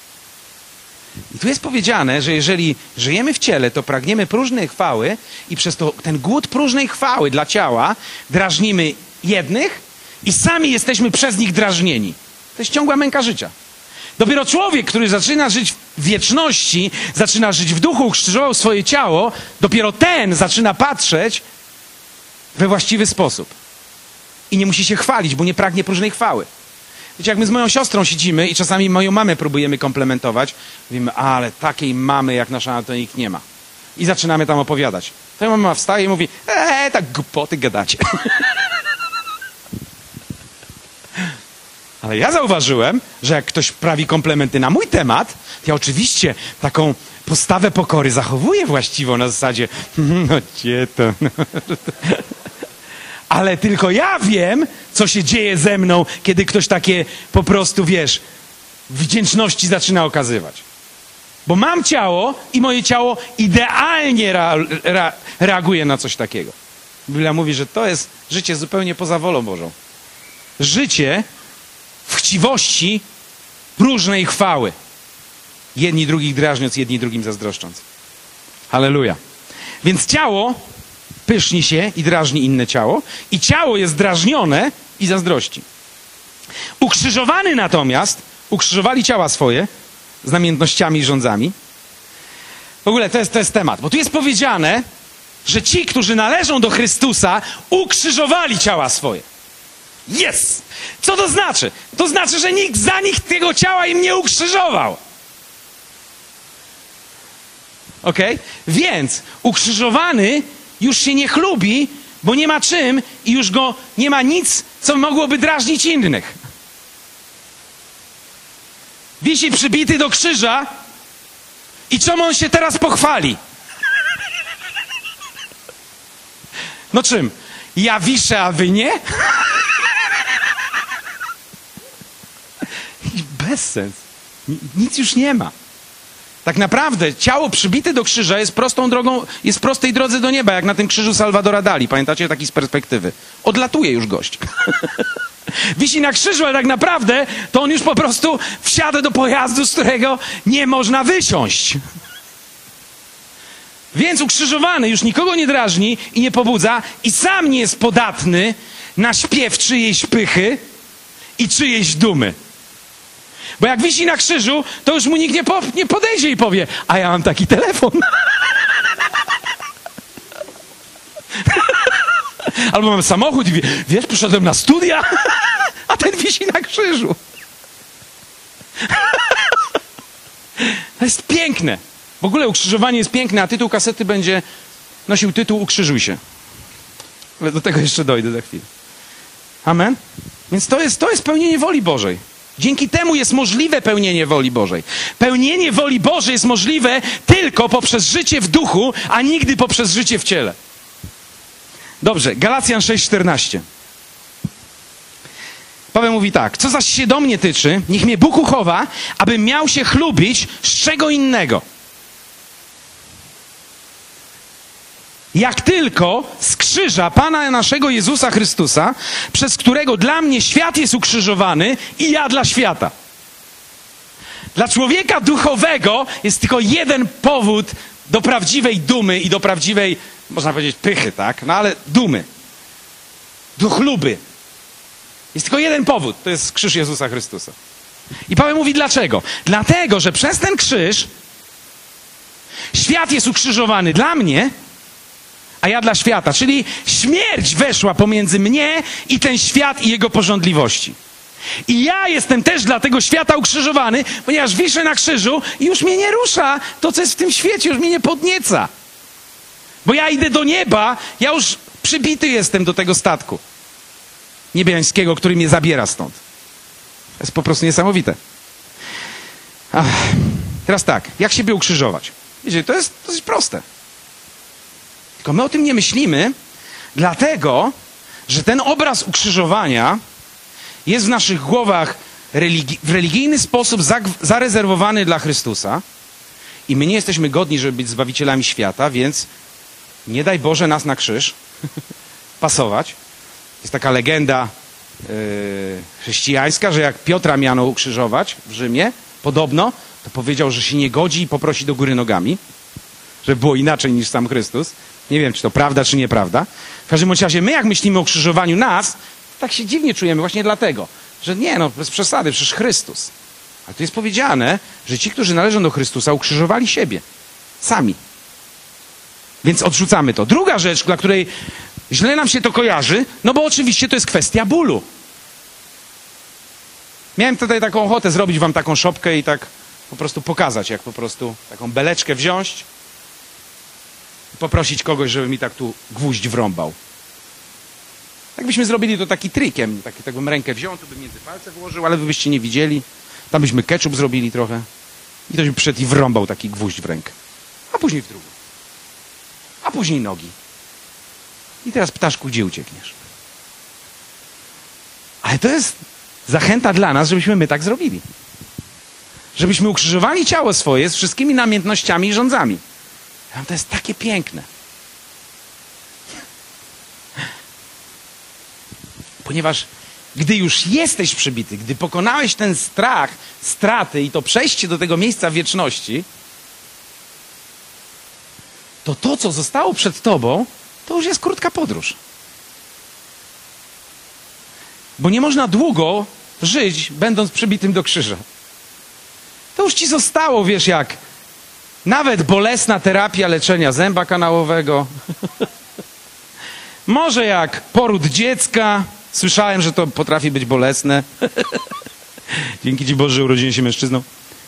I tu jest powiedziane, że jeżeli żyjemy w ciele, to pragniemy próżnej chwały i przez to ten głód próżnej chwały dla ciała drażnimy jednych i sami jesteśmy przez nich drażnieni. To jest ciągła męka życia. Dopiero człowiek, który zaczyna żyć w wieczności, zaczyna żyć w duchu, ukrzyżował swoje ciało, dopiero ten zaczyna patrzeć we właściwy sposób. I nie musi się chwalić, bo nie pragnie próżnej chwały. Wiecie, jak my z moją siostrą siedzimy i czasami moją mamę próbujemy komplementować, mówimy, ale takiej mamy jak nasza Anatonik nie ma. I zaczynamy tam opowiadać. To mama wstaje i mówi, eee, tak głupoty gadacie. Ale ja zauważyłem, że jak ktoś prawi komplementy na mój temat, to ja oczywiście taką postawę pokory zachowuję właściwą na zasadzie, no cię to... No. Ale tylko ja wiem, co się dzieje ze mną, kiedy ktoś takie po prostu, wiesz, wdzięczności zaczyna okazywać. Bo mam ciało i moje ciało idealnie rea rea reaguje na coś takiego. Biblia mówi, że to jest życie zupełnie poza wolą Bożą. Życie w chciwości próżnej chwały. Jedni drugich drażniąc, jedni drugim zazdroszcząc. Halleluja. Więc ciało pyszni się i drażni inne ciało i ciało jest drażnione i zazdrości. Ukrzyżowany natomiast ukrzyżowali ciała swoje z namiętnościami i rządzami. W ogóle to jest, to jest temat, bo tu jest powiedziane, że ci, którzy należą do Chrystusa, ukrzyżowali ciała swoje. Jest! Co to znaczy? To znaczy, że nikt za nich tego ciała im nie ukrzyżował. Okej? Okay? Więc ukrzyżowany już się nie chlubi, bo nie ma czym i już go nie ma nic, co mogłoby drażnić innych. Wisi przybity do krzyża i czemu on się teraz pochwali? No czym? Ja wiszę, a wy nie? Bez sens. Nic już nie ma. Tak naprawdę ciało przybite do krzyża jest prostą drogą, jest w prostej drodze do nieba, jak na tym krzyżu Salvadora Dali. Pamiętacie taki z perspektywy? Odlatuje już gość. Wisi na krzyżu, ale tak naprawdę to on już po prostu wsiada do pojazdu, z którego nie można wysiąść. Więc ukrzyżowany już nikogo nie drażni i nie pobudza i sam nie jest podatny na śpiew czyjejś pychy i czyjejś dumy. Bo jak wisi na krzyżu, to już mu nikt nie, po, nie podejdzie i powie, a ja mam taki telefon. Albo mam samochód i wie, wiesz, przyszedłem na studia, a ten wisi na krzyżu. To jest piękne. W ogóle ukrzyżowanie jest piękne, a tytuł kasety będzie nosił tytuł Ukrzyżuj się. Ale do tego jeszcze dojdę za chwilę. Amen? Więc to jest, to jest pełnienie woli Bożej. Dzięki temu jest możliwe pełnienie woli Bożej. Pełnienie woli Bożej jest możliwe tylko poprzez życie w duchu, a nigdy poprzez życie w ciele. Dobrze, Galacjan sześć czternaście. Paweł mówi tak, co zaś się do mnie tyczy, niech mnie Bóg uchowa, abym miał się chlubić z czego innego. Jak tylko z krzyża Pana naszego Jezusa Chrystusa, przez którego dla mnie świat jest ukrzyżowany i ja dla świata. Dla człowieka duchowego jest tylko jeden powód do prawdziwej dumy i do prawdziwej, można powiedzieć, pychy, tak? No ale dumy. Do chluby. Jest tylko jeden powód, to jest krzyż Jezusa Chrystusa. I Paweł mówi dlaczego? Dlatego, że przez ten krzyż świat jest ukrzyżowany dla mnie, a ja dla świata. Czyli śmierć weszła pomiędzy mnie i ten świat i jego pożądliwości. I ja jestem też dla tego świata ukrzyżowany, ponieważ wiszę na krzyżu i już mnie nie rusza to, co jest w tym świecie, już mnie nie podnieca. Bo ja idę do nieba, ja już przybity jestem do tego statku niebiańskiego, który mnie zabiera stąd. To jest po prostu niesamowite. Ach. Teraz tak, jak siebie ukrzyżować? Wiecie, to jest dosyć proste. Tylko my o tym nie myślimy, dlatego, że ten obraz ukrzyżowania jest w naszych głowach religi w religijny sposób zarezerwowany dla Chrystusa i my nie jesteśmy godni, żeby być zbawicielami świata, więc nie daj Boże nas na krzyż pasować. Jest taka legenda yy, chrześcijańska, że jak Piotra miano ukrzyżować w Rzymie, podobno, to powiedział, że się nie godzi i poprosi do góry nogami, żeby było inaczej niż sam Chrystus. Nie wiem, czy to prawda, czy nieprawda. W każdym razie my, jak myślimy o krzyżowaniu nas, tak się dziwnie czujemy właśnie dlatego, że nie, no bez przesady, przecież Chrystus. Ale tu jest powiedziane, że ci, którzy należą do Chrystusa, ukrzyżowali siebie. Sami. Więc odrzucamy to. Druga rzecz, dla której źle nam się to kojarzy, no bo oczywiście to jest kwestia bólu. Miałem tutaj taką ochotę zrobić wam taką szopkę i tak po prostu pokazać, jak po prostu taką beleczkę wziąć i poprosić kogoś, żeby mi tak tu gwóźdź wrąbał. Tak byśmy zrobili to taki trikiem. Taki, tak bym rękę wziął, tu bym między palce włożył, ale wy byście nie widzieli. Tam byśmy ketchup zrobili trochę. I ktoś by przyszedł i wrąbał taki gwóźdź w rękę. A później w drugą. A później nogi. I teraz, ptaszku, gdzie uciekniesz? Ale to jest zachęta dla nas, żebyśmy my tak zrobili. Żebyśmy ukrzyżowali ciało swoje z wszystkimi namiętnościami i rządzami. To jest takie piękne. Ponieważ gdy już jesteś przybity, gdy pokonałeś ten strach, straty i to przejście do tego miejsca wieczności, to to, co zostało przed tobą, to już jest krótka podróż. Bo nie można długo żyć, będąc przybitym do krzyża. To już ci zostało, wiesz jak, nawet bolesna terapia leczenia zęba kanałowego. Może jak poród dziecka. Słyszałem, że to potrafi być bolesne. Dzięki Ci Boże, że urodziłem się mężczyzną.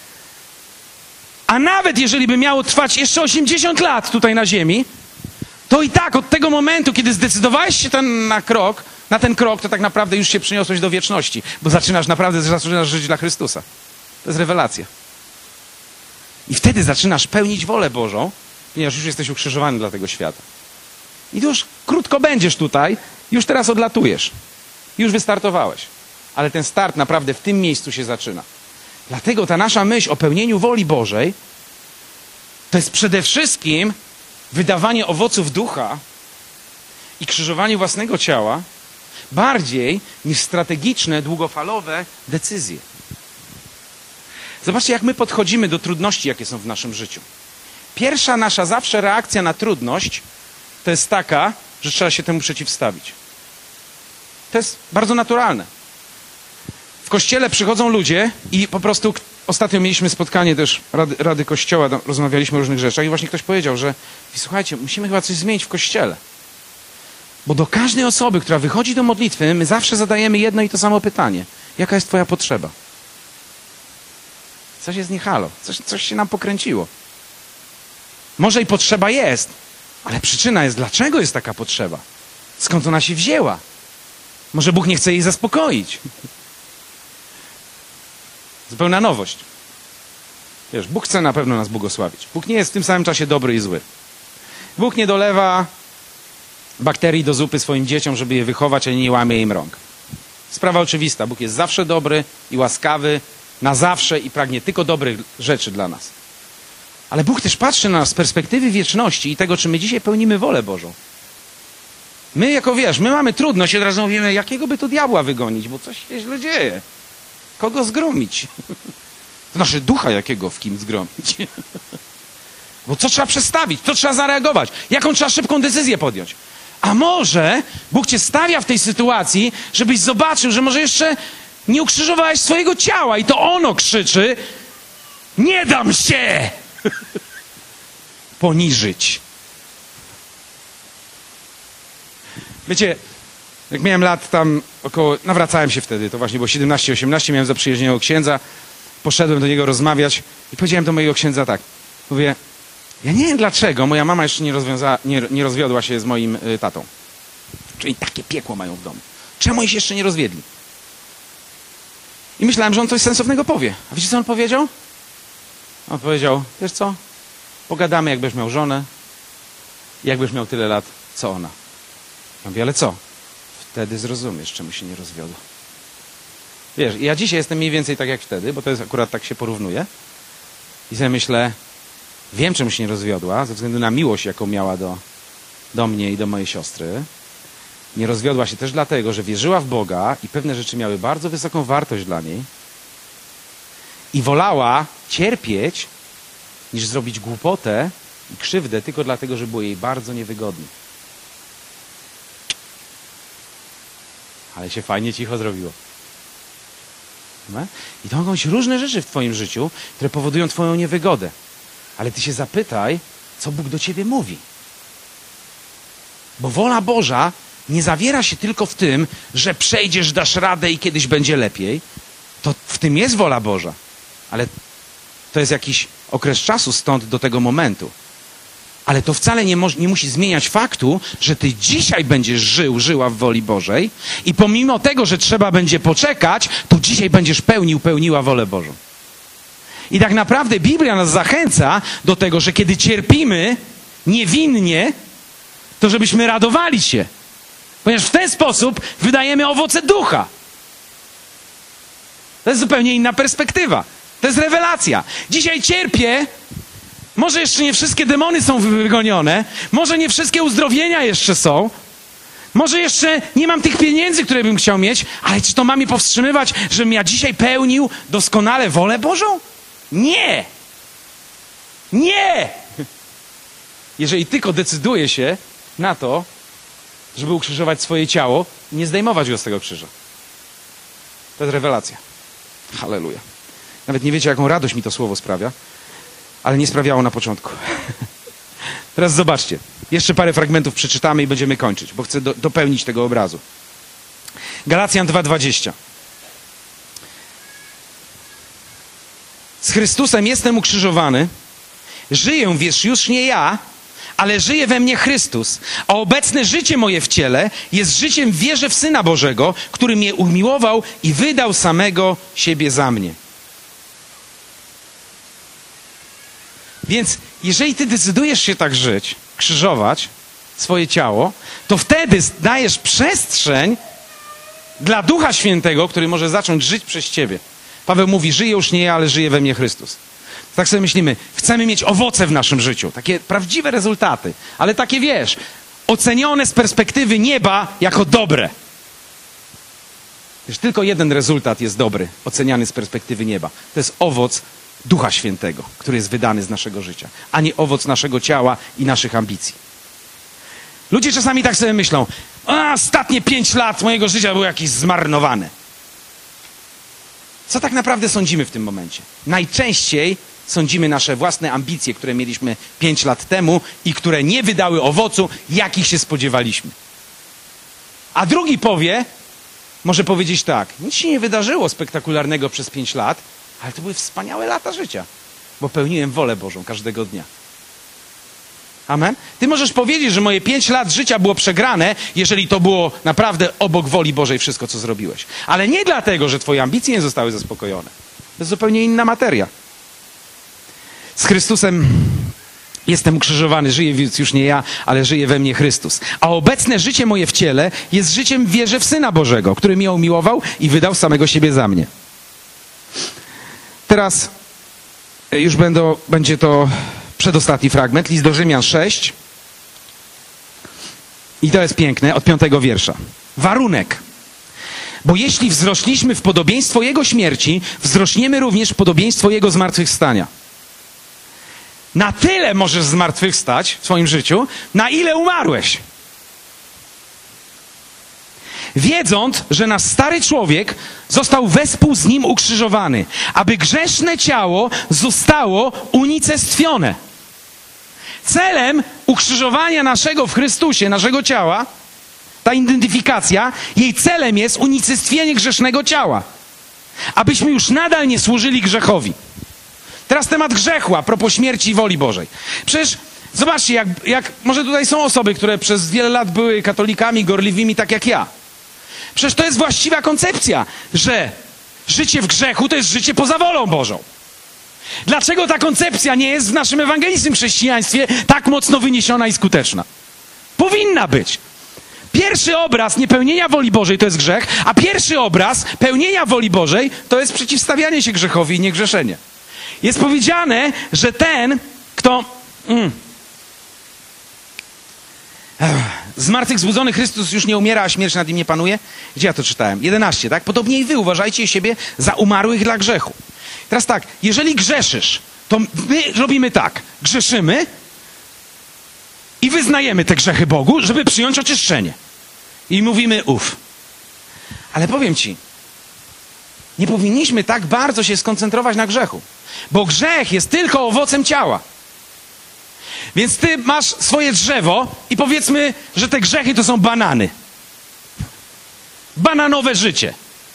A nawet jeżeli by miało trwać jeszcze osiemdziesiąt lat tutaj na ziemi, to i tak od tego momentu, kiedy zdecydowałeś się ten, na krok, na ten krok, to tak naprawdę już się przyniosłeś do wieczności, bo zaczynasz naprawdę zaczynasz żyć dla Chrystusa. To jest rewelacja. I wtedy zaczynasz pełnić wolę Bożą, ponieważ już jesteś ukrzyżowany dla tego świata. I już krótko będziesz tutaj, już teraz odlatujesz. Już wystartowałeś. Ale ten start naprawdę w tym miejscu się zaczyna. Dlatego ta nasza myśl o pełnieniu woli Bożej to jest przede wszystkim wydawanie owoców ducha i krzyżowanie własnego ciała bardziej niż strategiczne, długofalowe decyzje. Zobaczcie, jak my podchodzimy do trudności, jakie są w naszym życiu. Pierwsza nasza zawsze reakcja na trudność to jest taka, że trzeba się temu przeciwstawić. To jest bardzo naturalne. W kościele przychodzą ludzie i po prostu ostatnio mieliśmy spotkanie też Rady, Rady Kościoła, rozmawialiśmy o różnych rzeczach i właśnie ktoś powiedział, że słuchajcie, musimy chyba coś zmienić w kościele. Bo do każdej osoby, która wychodzi do modlitwy, my zawsze zadajemy jedno i to samo pytanie. Jaka jest twoja potrzeba? Coś jest nie halo, coś, coś się nam pokręciło. Może i potrzeba jest, ale przyczyna jest, dlaczego jest taka potrzeba? Skąd ona się wzięła? Może Bóg nie chce jej zaspokoić? Zupełna nowość. Wiesz, Bóg chce na pewno nas błogosławić. Bóg nie jest w tym samym czasie dobry i zły. Bóg nie dolewa bakterii do zupy swoim dzieciom, żeby je wychować, a nie łamie im rąk. Sprawa oczywista. Bóg jest zawsze dobry i łaskawy, na zawsze i pragnie tylko dobrych rzeczy dla nas. Ale Bóg też patrzy na nas z perspektywy wieczności i tego, czy my dzisiaj pełnimy wolę Bożą. My jako, wiesz, my mamy trudność i od razu mówimy, jakiego by tu diabła wygonić, bo coś się źle dzieje. Kogo zgromić? To znaczy ducha jakiego w kim zgromić. Bo co trzeba przestawić? Co trzeba zareagować? Jaką trzeba szybką decyzję podjąć? A może Bóg cię stawia w tej sytuacji, żebyś zobaczył, że może jeszcze nie ukrzyżowałeś swojego ciała i to ono krzyczy, nie dam się poniżyć. Wiecie, jak miałem lat tam około, nawracałem się wtedy, to właśnie było siedemnaście osiemnaście, miałem zaprzyjaźnionego księdza, poszedłem do niego rozmawiać i powiedziałem do mojego księdza tak, mówię, ja nie wiem dlaczego, moja mama jeszcze nie, rozwiązała, nie, nie rozwiodła się z moim y, tatą. Czyli takie piekło mają w domu. Czemu oni się jeszcze nie rozwiedli? I myślałem, że on coś sensownego powie. A wiecie, co on powiedział? On powiedział, wiesz co, pogadamy, jakbyś miał żonę, jakbyś miał tyle lat, co ona. Ja mówię, ale co? Wtedy zrozumiesz, czemu się nie rozwiodła. Wiesz, ja dzisiaj jestem mniej więcej tak jak wtedy, bo to jest akurat tak się porównuje. I sobie myślę, wiem, czemu się nie rozwiodła, ze względu na miłość, jaką miała do, do mnie i do mojej siostry. Nie rozwiodła się też dlatego, że wierzyła w Boga i pewne rzeczy miały bardzo wysoką wartość dla niej. I wolała cierpieć, niż zrobić głupotę i krzywdę tylko dlatego, że było jej bardzo niewygodnie. Ale się fajnie cicho zrobiło. I to mogą być różne rzeczy w twoim życiu, które powodują twoją niewygodę. Ale ty się zapytaj, co Bóg do ciebie mówi. Bo wola Boża nie zawiera się tylko w tym, że przejdziesz, dasz radę i kiedyś będzie lepiej. To w tym jest wola Boża. Ale to jest jakiś okres czasu stąd do tego momentu. Ale to wcale nie, mo- nie musi zmieniać faktu, że ty dzisiaj będziesz żył, żyła w woli Bożej i pomimo tego, że trzeba będzie poczekać, to dzisiaj będziesz pełnił, pełniła wolę Bożą. I tak naprawdę Biblia nas zachęca do tego, że kiedy cierpimy niewinnie, to żebyśmy radowali się. Ponieważ w ten sposób wydajemy owoce ducha. To jest zupełnie inna perspektywa. To jest rewelacja. Dzisiaj cierpię. Może jeszcze nie wszystkie demony są wygonione. Może nie wszystkie uzdrowienia jeszcze są. Może jeszcze nie mam tych pieniędzy, które bym chciał mieć. Ale czy to ma mnie powstrzymywać, żebym ja dzisiaj pełnił doskonale wolę Bożą? Nie! Nie! Jeżeli tylko decyduje się na to, żeby ukrzyżować swoje ciało i nie zdejmować go z tego krzyża. To jest rewelacja. Halleluja. Nawet nie wiecie, jaką radość mi to słowo sprawia, ale nie sprawiało na początku. Teraz zobaczcie. Jeszcze parę fragmentów przeczytamy i będziemy kończyć, bo chcę do, dopełnić tego obrazu. Galacjan dwa dwadzieścia. Z Chrystusem jestem ukrzyżowany. Żyję, wiesz, już nie ja, ale żyje we mnie Chrystus. A obecne życie moje w ciele jest życiem w wierze w Syna Bożego, który mnie umiłował i wydał samego siebie za mnie. Więc jeżeli ty decydujesz się tak żyć, krzyżować swoje ciało, to wtedy dajesz przestrzeń dla Ducha Świętego, który może zacząć żyć przez ciebie. Paweł mówi, żyje już nie ja, ale żyje we mnie Chrystus. Tak sobie myślimy, chcemy mieć owoce w naszym życiu, takie prawdziwe rezultaty, ale takie, wiesz, ocenione z perspektywy nieba jako dobre. Wiesz, tylko jeden rezultat jest dobry, oceniany z perspektywy nieba. To jest owoc Ducha Świętego, który jest wydany z naszego życia, a nie owoc naszego ciała i naszych ambicji. Ludzie czasami tak sobie myślą, a ostatnie pięć lat mojego życia było jakieś zmarnowane. Co tak naprawdę sądzimy w tym momencie? Najczęściej sądzimy nasze własne ambicje, które mieliśmy pięć lat temu i które nie wydały owocu, jakich się spodziewaliśmy. A drugi powie, może powiedzieć tak, nic się nie wydarzyło spektakularnego przez pięć lat, ale to były wspaniałe lata życia, bo pełniłem wolę Bożą każdego dnia. Amen? Ty możesz powiedzieć, że moje pięć lat życia było przegrane, jeżeli to było naprawdę obok woli Bożej wszystko, co zrobiłeś. Ale nie dlatego, że twoje ambicje nie zostały zaspokojone. To jest zupełnie inna materia. Z Chrystusem jestem ukrzyżowany, żyję więc już nie ja, ale żyje we mnie Chrystus. A obecne życie moje w ciele jest życiem w wierze w Syna Bożego, który mnie umiłował i wydał samego siebie za mnie. Teraz już będą, będzie to przedostatni fragment, list do Rzymian sześć. I to jest piękne, od piątego wiersza. Warunek. Bo jeśli wzrośliśmy w podobieństwo Jego śmierci, wzrośniemy również w podobieństwo Jego zmartwychwstania. Na tyle możesz zmartwychwstać w swoim życiu, na ile umarłeś. Wiedząc, że nasz stary człowiek został wespół z nim ukrzyżowany, aby grzeszne ciało zostało unicestwione. Celem ukrzyżowania naszego w Chrystusie, naszego ciała, ta identyfikacja, jej celem jest unicestwienie grzesznego ciała. Abyśmy już nadal nie służyli grzechowi. Teraz temat grzechu, a propos śmierci i woli Bożej. Przecież zobaczcie, jak, jak może tutaj są osoby, które przez wiele lat były katolikami gorliwymi, tak jak ja. Przecież to jest właściwa koncepcja, że życie w grzechu to jest życie poza wolą Bożą. Dlaczego ta koncepcja nie jest w naszym ewangelistycznym chrześcijaństwie tak mocno wyniesiona i skuteczna? Powinna być. Pierwszy obraz niepełnienia woli Bożej to jest grzech, a pierwszy obraz pełnienia woli Bożej to jest przeciwstawianie się grzechowi i niegrzeszenie. Jest powiedziane, że ten, kto... Mm, Zmartwychwzbudzony Chrystus już nie umiera, a śmierć nad nim nie panuje. Gdzie ja to czytałem? jedenaście, tak? Podobnie i wy uważajcie siebie za umarłych dla grzechu. Teraz tak, jeżeli grzeszysz, to my robimy tak. Grzeszymy i wyznajemy te grzechy Bogu, żeby przyjąć oczyszczenie. I mówimy uf. Ale powiem ci, nie powinniśmy tak bardzo się skoncentrować na grzechu. Bo grzech jest tylko owocem ciała. Więc ty masz swoje drzewo i powiedzmy, że te grzechy to są banany. Bananowe życie.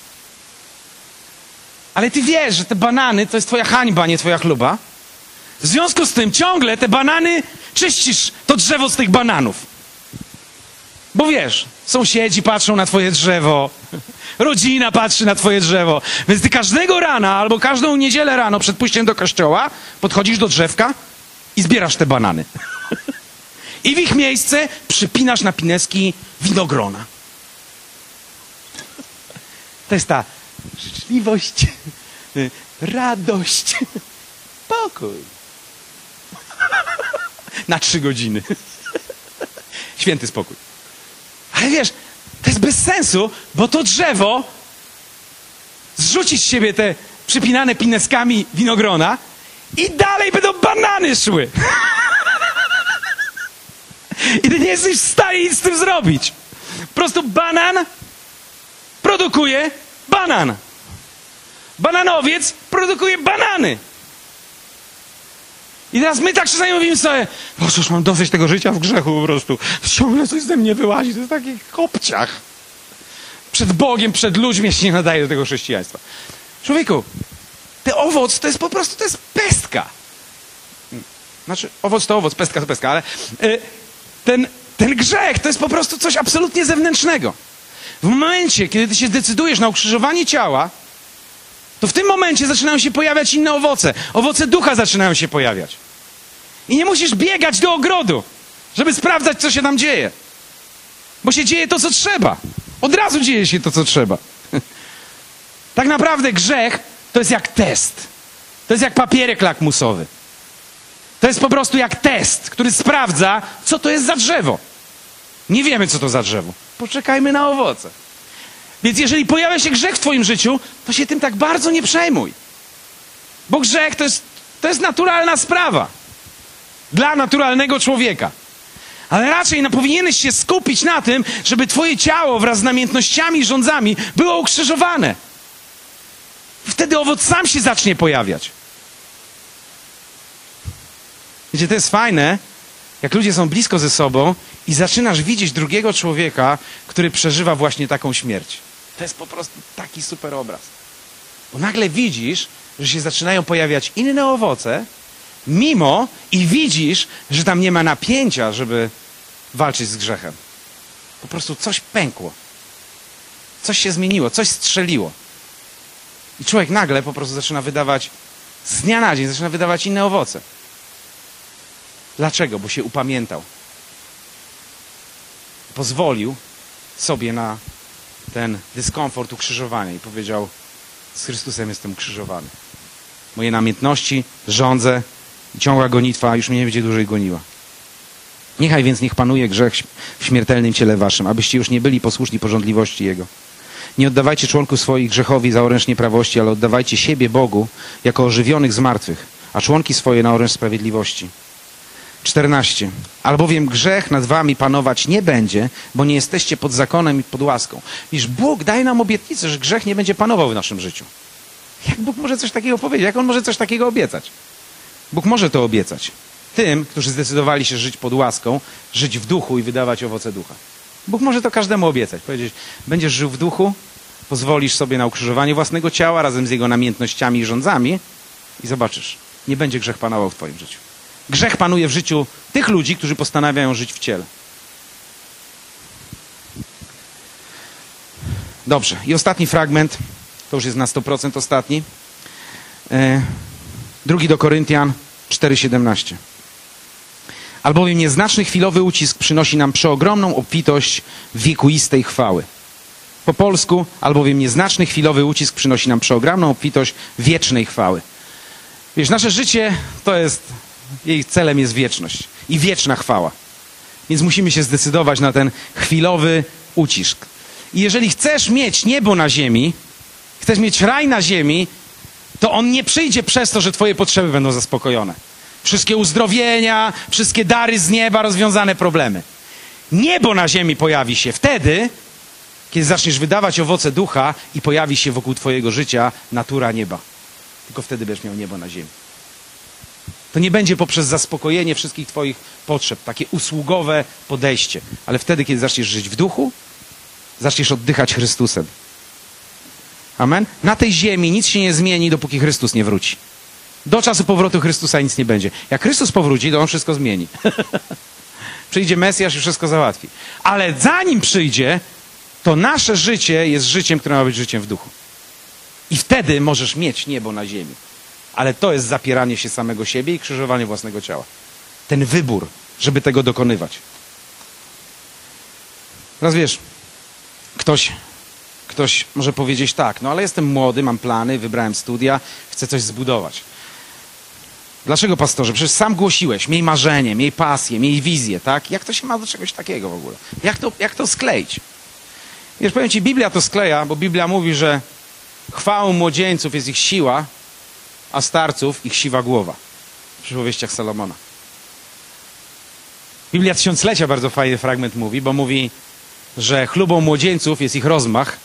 Ale ty wiesz, że te banany to jest twoja hańba, nie twoja chluba. W związku z tym ciągle te banany czyścisz to drzewo z tych bananów. Bo wiesz, sąsiedzi patrzą na twoje drzewo, rodzina patrzy na twoje drzewo. Więc ty każdego rana albo każdą niedzielę rano przed pójściem do kościoła podchodzisz do drzewka i zbierasz te banany. I w ich miejsce przypinasz na pineski winogrona. To jest ta życzliwość, radość, pokój. Na trzy godziny. Święty spokój. Ale wiesz, to jest bez sensu, bo to drzewo zrzuci z siebie te przypinane pineskami winogrona i dalej będą banany szły. I ty nie jesteś w stanie nic z tym zrobić. Po prostu banan produkuje banan. Bananowiec produkuje banany. I teraz my tak czasami mówimy sobie, bo cóż, mam dosyć tego życia w grzechu po prostu. Ciągle coś ze mnie wyłazi, to jest taki kopciach. Przed Bogiem, przed ludźmi się nie nadaje do tego chrześcijaństwa. Człowieku, ten owoc to jest po prostu, to jest pestka. Znaczy, owoc to owoc, pestka to pestka, ale y, ten, ten grzech to jest po prostu coś absolutnie zewnętrznego. W momencie, kiedy ty się decydujesz na ukrzyżowanie ciała, to w tym momencie zaczynają się pojawiać inne owoce. Owoce ducha zaczynają się pojawiać. I nie musisz biegać do ogrodu, żeby sprawdzać, co się tam dzieje. Bo się dzieje to, co trzeba. Od razu dzieje się to, co trzeba. Tak naprawdę grzech to jest jak test. To jest jak papierek lakmusowy. To jest po prostu jak test, który sprawdza, co to jest za drzewo. Nie wiemy, co to za drzewo. Poczekajmy na owoce. Więc jeżeli pojawia się grzech w twoim życiu, to się tym tak bardzo nie przejmuj. Bo grzech to jest, to jest naturalna sprawa. Dla naturalnego człowieka. Ale raczej no, powinieneś się skupić na tym, żeby twoje ciało wraz z namiętnościami i rządzami było ukrzyżowane. Wtedy owoc sam się zacznie pojawiać. Wiecie, to jest fajne, jak ludzie są blisko ze sobą i zaczynasz widzieć drugiego człowieka, który przeżywa właśnie taką śmierć. To jest po prostu taki super obraz. Bo nagle widzisz, że się zaczynają pojawiać inne owoce, mimo i widzisz, że tam nie ma napięcia, żeby walczyć z grzechem. Po prostu coś pękło. Coś się zmieniło, coś strzeliło. I człowiek nagle po prostu zaczyna wydawać, z dnia na dzień zaczyna wydawać inne owoce. Dlaczego? Bo się upamiętał. Pozwolił sobie na ten dyskomfort ukrzyżowania i powiedział, z Chrystusem jestem ukrzyżowany. Moje namiętności, żądze i ciągła gonitwa już mnie nie będzie dłużej goniła. Niechaj więc niech panuje grzech w śmiertelnym ciele waszym, abyście już nie byli posłuszni pożądliwości Jego. Nie oddawajcie członków swoich grzechowi za oręż nieprawości, ale oddawajcie siebie Bogu jako ożywionych z martwych, a członki swoje na oręż sprawiedliwości. czternaście. Albowiem grzech nad wami panować nie będzie, bo nie jesteście pod zakonem i pod łaską. Wiesz, Bóg daje nam obietnicę, że grzech nie będzie panował w naszym życiu. Jak Bóg może coś takiego powiedzieć? Jak On może coś takiego obiecać? Bóg może to obiecać tym, którzy zdecydowali się żyć pod łaską, żyć w duchu i wydawać owoce ducha. Bóg może to każdemu obiecać. Powiedzieć, będziesz żył w duchu, pozwolisz sobie na ukrzyżowanie własnego ciała razem z jego namiętnościami i rządzami i zobaczysz, nie będzie grzech panował w twoim życiu. Grzech panuje w życiu tych ludzi, którzy postanawiają żyć w ciele. Dobrze. I ostatni fragment, to już jest na sto procent ostatni. E, drugi do Koryntian cztery siedemnaście. albowiem nieznaczny chwilowy ucisk przynosi nam przeogromną obfitość wiekuistej chwały. Po polsku, albowiem nieznaczny chwilowy ucisk przynosi nam przeogromną obfitość wiecznej chwały. Wiesz, nasze życie to jest, jej celem jest wieczność i wieczna chwała. Więc musimy się zdecydować na ten chwilowy ucisk. I jeżeli chcesz mieć niebo na ziemi, chcesz mieć raj na ziemi, to on nie przyjdzie przez to, że twoje potrzeby będą zaspokojone. Wszystkie uzdrowienia, wszystkie dary z nieba, rozwiązane problemy. Niebo na ziemi pojawi się wtedy, kiedy zaczniesz wydawać owoce ducha i pojawi się wokół twojego życia natura nieba. Tylko wtedy będziesz miał niebo na ziemi. To nie będzie poprzez zaspokojenie wszystkich twoich potrzeb, takie usługowe podejście, ale wtedy, kiedy zaczniesz żyć w duchu, zaczniesz oddychać Chrystusem. Amen? Na tej ziemi nic się nie zmieni, dopóki Chrystus nie wróci. Do czasu powrotu Chrystusa nic nie będzie. Jak Chrystus powróci, to on wszystko zmieni. Przyjdzie Mesjasz i wszystko załatwi. Ale zanim przyjdzie, to nasze życie jest życiem, które ma być życiem w duchu. I wtedy możesz mieć niebo na ziemi. Ale to jest zapieranie się samego siebie i krzyżowanie własnego ciała. Ten wybór, żeby tego dokonywać. Teraz wiesz, ktoś, ktoś może powiedzieć tak, no ale jestem młody, mam plany, wybrałem studia, chcę coś zbudować. Dlaczego, pastorze? Przecież sam głosiłeś, miej marzenie, miej pasję, miej wizję, tak? Jak to się ma do czegoś takiego w ogóle? Jak to, jak to skleić? Wiesz, powiem ci, Biblia to skleja, bo Biblia mówi, że chwałą młodzieńców jest ich siła, a starców ich siwa głowa. W przypowieściach Salomona. Biblia Tysiąclecia bardzo fajny fragment mówi, bo mówi, że chlubą młodzieńców jest ich rozmach,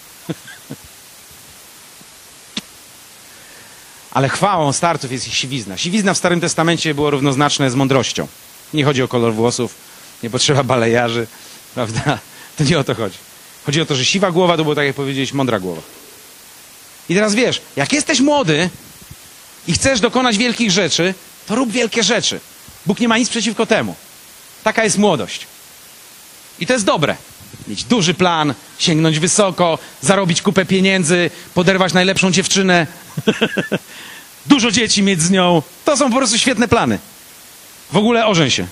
ale chwałą starców jest ich siwizna. Siwizna w Starym Testamencie było równoznaczne z mądrością. Nie chodzi o kolor włosów, nie potrzeba balejarzy, prawda? To nie o to chodzi. Chodzi o to, że siwa głowa to było, tak jak powiedzieć, mądra głowa. I teraz wiesz, jak jesteś młody i chcesz dokonać wielkich rzeczy, to rób wielkie rzeczy. Bóg nie ma nic przeciwko temu. Taka jest młodość. I to jest dobre. Mieć duży plan, sięgnąć wysoko, zarobić kupę pieniędzy, poderwać najlepszą dziewczynę, dużo dzieci mieć z nią. To są po prostu świetne plany. W ogóle ożeń się.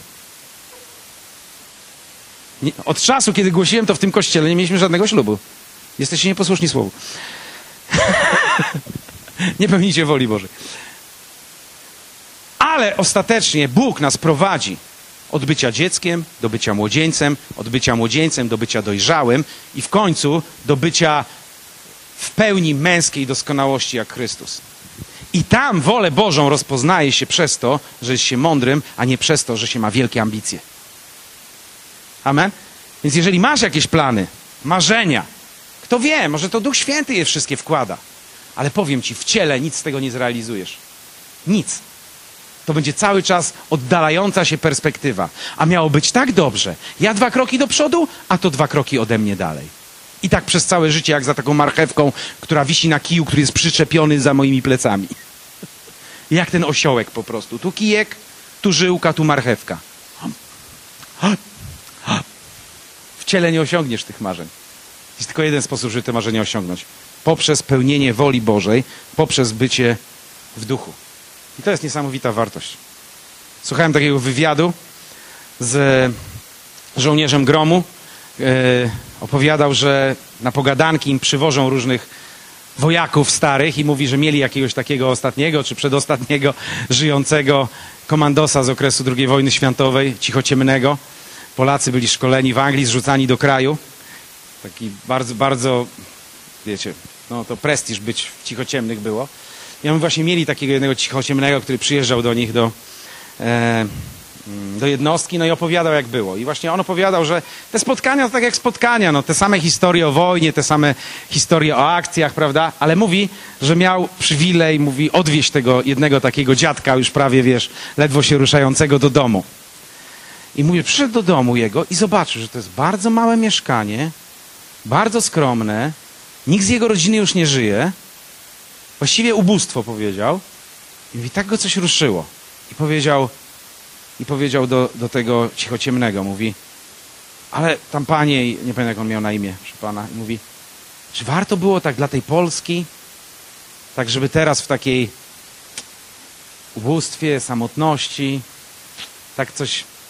Nie, od czasu, kiedy głosiłem to w tym kościele, nie mieliśmy żadnego ślubu. Jesteście nieposłuszni słowu. Nie pełnicie woli Bożej. Ale ostatecznie Bóg nas prowadzi od bycia dzieckiem do bycia młodzieńcem, od bycia młodzieńcem do bycia dojrzałym i w końcu do bycia w pełni męskiej doskonałości jak Chrystus. I tam wolę Bożą rozpoznaje się przez to, że jest się mądrym, a nie przez to, że się ma wielkie ambicje. Amen? Więc jeżeli masz jakieś plany, marzenia, kto wie, może to Duch Święty je wszystkie wkłada. Ale powiem ci, w ciele nic z tego nie zrealizujesz. Nic. To będzie cały czas oddalająca się perspektywa. A miało być tak dobrze. Ja dwa kroki do przodu, a to dwa kroki ode mnie dalej. I tak przez całe życie, jak za taką marchewką, która wisi na kiju, który jest przyczepiony za moimi plecami. Jak ten osiołek po prostu. Tu kijek, tu żyłka, tu marchewka. W ciele nie osiągniesz tych marzeń. Jest tylko jeden sposób, żeby te marzenia osiągnąć. Poprzez pełnienie woli Bożej, poprzez bycie w duchu. I to jest niesamowita wartość. Słuchałem takiego wywiadu z żołnierzem gromu. Yy, opowiadał, że na pogadanki im przywożą różnych wojaków starych i mówi, że mieli jakiegoś takiego ostatniego czy przedostatniego żyjącego komandosa z okresu drugiej wojny światowej, cichociemnego. Polacy byli szkoleni w Anglii, zrzucani do kraju. Taki bardzo, bardzo, wiecie, no to prestiż być w cichociemnych było. I oni właśnie mieli takiego jednego cichociemnego, który przyjeżdżał do nich do, e, do jednostki, no i opowiadał, jak było. I właśnie on opowiadał, że te spotkania to tak jak spotkania, no te same historie o wojnie, te same historie o akcjach, prawda? Ale mówi, że miał przywilej, mówi, odwieźć tego jednego takiego dziadka, już prawie, wiesz, ledwo się ruszającego do domu. I mówi, przyszedł do domu jego i zobaczył, że to jest bardzo małe mieszkanie, bardzo skromne, nikt z jego rodziny już nie żyje, właściwie ubóstwo, powiedział. I mówi, tak go coś ruszyło. I powiedział, i powiedział do, do tego cichociemnego, mówi, ale tam panie, nie pamiętam jak on miał na imię, proszę pana, i mówi, czy warto było tak dla tej Polski, tak żeby teraz w takiej ubóstwie, samotności, tak coś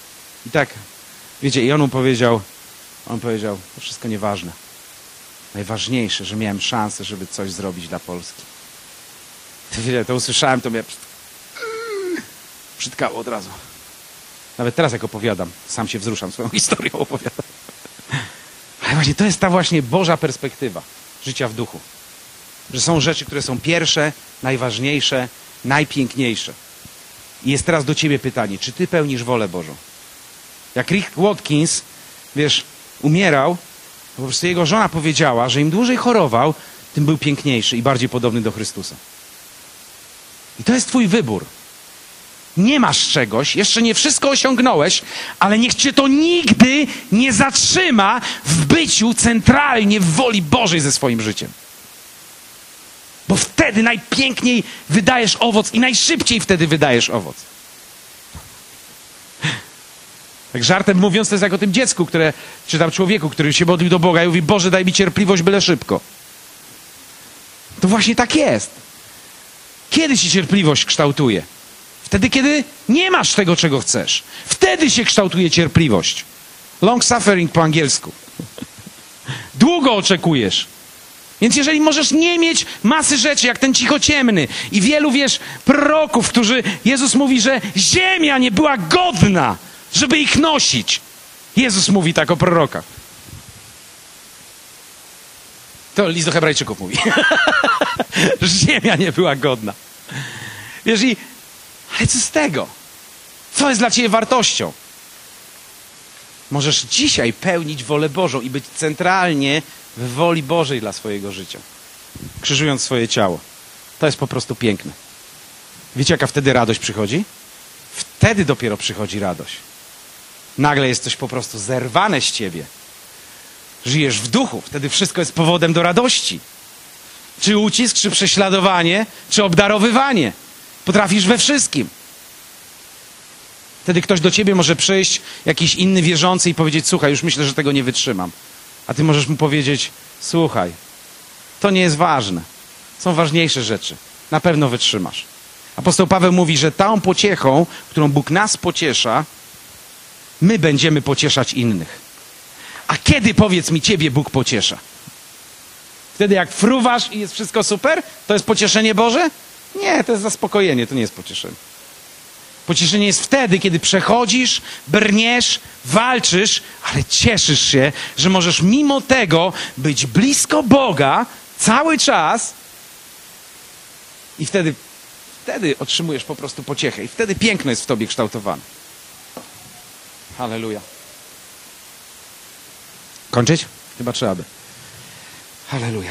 I tak, wiecie, i on mu powiedział, on powiedział, to wszystko nieważne. Najważniejsze, że miałem szansę, żeby coś zrobić dla Polski. To, wiecie, to usłyszałem, to mnie przytkało od razu. Nawet teraz jak opowiadam, sam się wzruszam, swoją historią opowiadam. Ale właśnie to jest ta właśnie Boża perspektywa życia w duchu. Że są rzeczy, które są pierwsze, najważniejsze, najpiękniejsze. I jest teraz do ciebie pytanie, czy ty pełnisz wolę Bożą? Jak Rick Watkins, wiesz, umierał, po prostu jego żona powiedziała, że im dłużej chorował, tym był piękniejszy i bardziej podobny do Chrystusa. I to jest twój wybór. Nie masz czegoś, jeszcze nie wszystko osiągnąłeś, ale niech cię to nigdy nie zatrzyma w byciu centralnie w woli Bożej ze swoim życiem. Bo wtedy najpiękniej wydajesz owoc i najszybciej wtedy wydajesz owoc. Tak żartem mówiąc, to jest jak o tym dziecku, które, czy tam człowieku, który się modlił do Boga i mówi, Boże, daj mi cierpliwość, byle szybko. To właśnie tak jest. Kiedy się cierpliwość kształtuje? Wtedy, kiedy nie masz tego, czego chcesz. Wtedy się kształtuje cierpliwość. Long suffering po angielsku. Długo oczekujesz. Więc jeżeli możesz nie mieć masy rzeczy, jak ten cichociemny i wielu, wiesz, proroków, którzy, Jezus mówi, że ziemia nie była godna, żeby ich nosić. Jezus mówi tak o prorokach. To list do Hebrajczyków mówi. Ziemia nie była godna. Wiesz, i ale co z tego? Co jest dla ciebie wartością? Możesz dzisiaj pełnić wolę Bożą i być centralnie w woli Bożej dla swojego życia. Krzyżując swoje ciało. To jest po prostu piękne. Wiecie, jaka wtedy radość przychodzi? Wtedy dopiero przychodzi radość. Nagle jest coś po prostu zerwane z ciebie. Żyjesz w duchu. Wtedy wszystko jest powodem do radości. Czy ucisk, czy prześladowanie, czy obdarowywanie. Potrafisz we wszystkim. Wtedy ktoś do ciebie może przyjść, jakiś inny wierzący i powiedzieć, słuchaj, już myślę, że tego nie wytrzymam. A ty możesz mu powiedzieć, słuchaj, to nie jest ważne. Są ważniejsze rzeczy. Na pewno wytrzymasz. Apostoł Paweł mówi, że tą pociechą, którą Bóg nas pociesza, my będziemy pocieszać innych. A kiedy, powiedz mi, ciebie Bóg pociesza? Wtedy jak fruwasz i jest wszystko super, to jest pocieszenie Boże? Nie, to jest zaspokojenie, to nie jest pocieszenie. Pocieszenie jest wtedy, kiedy przechodzisz, brniesz, walczysz, ale cieszysz się, że możesz mimo tego być blisko Boga cały czas i wtedy, wtedy otrzymujesz po prostu pociechę i wtedy piękno jest w tobie kształtowane. Halleluja. Kończyć? Chyba trzeba by. Halleluja.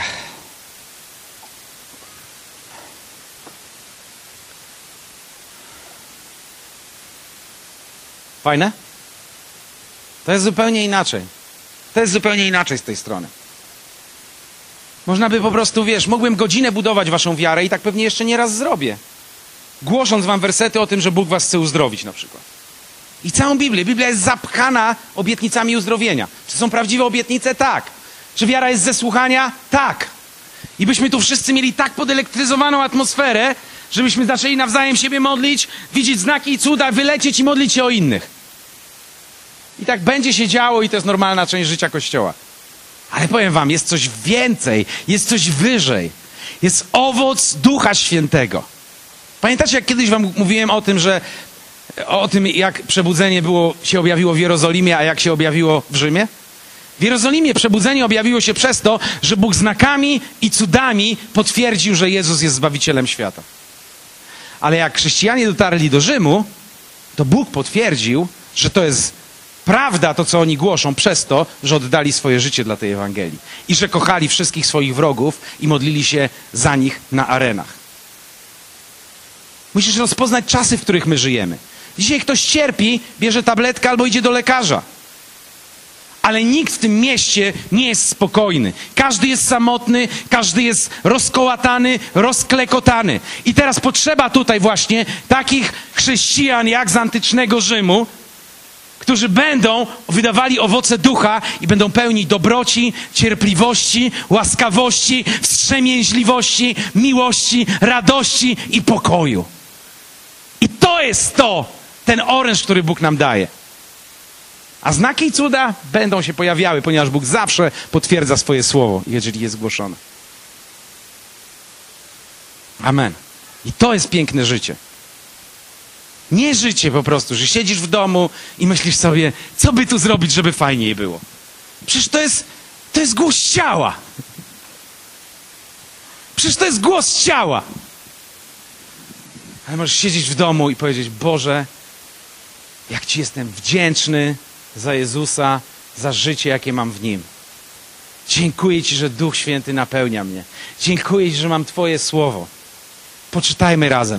Fajne? To jest zupełnie inaczej. To jest zupełnie inaczej z tej strony. Można by po prostu, wiesz, mógłbym godzinę budować waszą wiarę i tak pewnie jeszcze nie raz zrobię. Głosząc wam wersety o tym, że Bóg was chce uzdrowić na przykład. I całą Biblię. Biblia jest zapchana obietnicami uzdrowienia. Czy są prawdziwe obietnice? Tak. Czy wiara jest ze słuchania? Tak. I byśmy tu wszyscy mieli tak podelektryzowaną atmosferę, żebyśmy zaczęli nawzajem siebie modlić, widzieć znaki i cuda, wylecieć i modlić się o innych. I tak będzie się działo i to jest normalna część życia Kościoła. Ale powiem wam, jest coś więcej, jest coś wyżej. Jest owoc Ducha Świętego. Pamiętacie, jak kiedyś wam mówiłem o tym, że o tym, jak przebudzenie było, się objawiło w Jerozolimie, a jak się objawiło w Rzymie? W Jerozolimie przebudzenie objawiło się przez to, że Bóg znakami i cudami potwierdził, że Jezus jest Zbawicielem świata. Ale jak chrześcijanie dotarli do Rzymu, to Bóg potwierdził, że to jest prawda, to co oni głoszą, przez to, że oddali swoje życie dla tej Ewangelii. I że kochali wszystkich swoich wrogów i modlili się za nich na arenach. Musisz rozpoznać czasy, w których my żyjemy. Dzisiaj ktoś cierpi, bierze tabletkę albo idzie do lekarza. Ale nikt w tym mieście nie jest spokojny. Każdy jest samotny, każdy jest rozkołatany, rozklekotany. I teraz potrzeba tutaj właśnie takich chrześcijan jak z antycznego Rzymu, którzy będą wydawali owoce ducha i będą pełni dobroci, cierpliwości, łaskawości, wstrzemięźliwości, miłości, radości i pokoju. I to jest to, ten oręż, który Bóg nam daje. A znaki i cuda będą się pojawiały, ponieważ Bóg zawsze potwierdza swoje słowo, jeżeli jest głoszone. Amen. I to jest piękne życie. Nie życie po prostu, że siedzisz w domu i myślisz sobie, co by tu zrobić, żeby fajniej było. Przecież to jest, to jest głos ciała. Przecież to jest głos ciała. Ale możesz siedzieć w domu i powiedzieć, Boże, jak Ci jestem wdzięczny za Jezusa, za życie, jakie mam w Nim. Dziękuję Ci, że Duch Święty napełnia mnie. Dziękuję Ci, że mam Twoje słowo. Poczytajmy razem.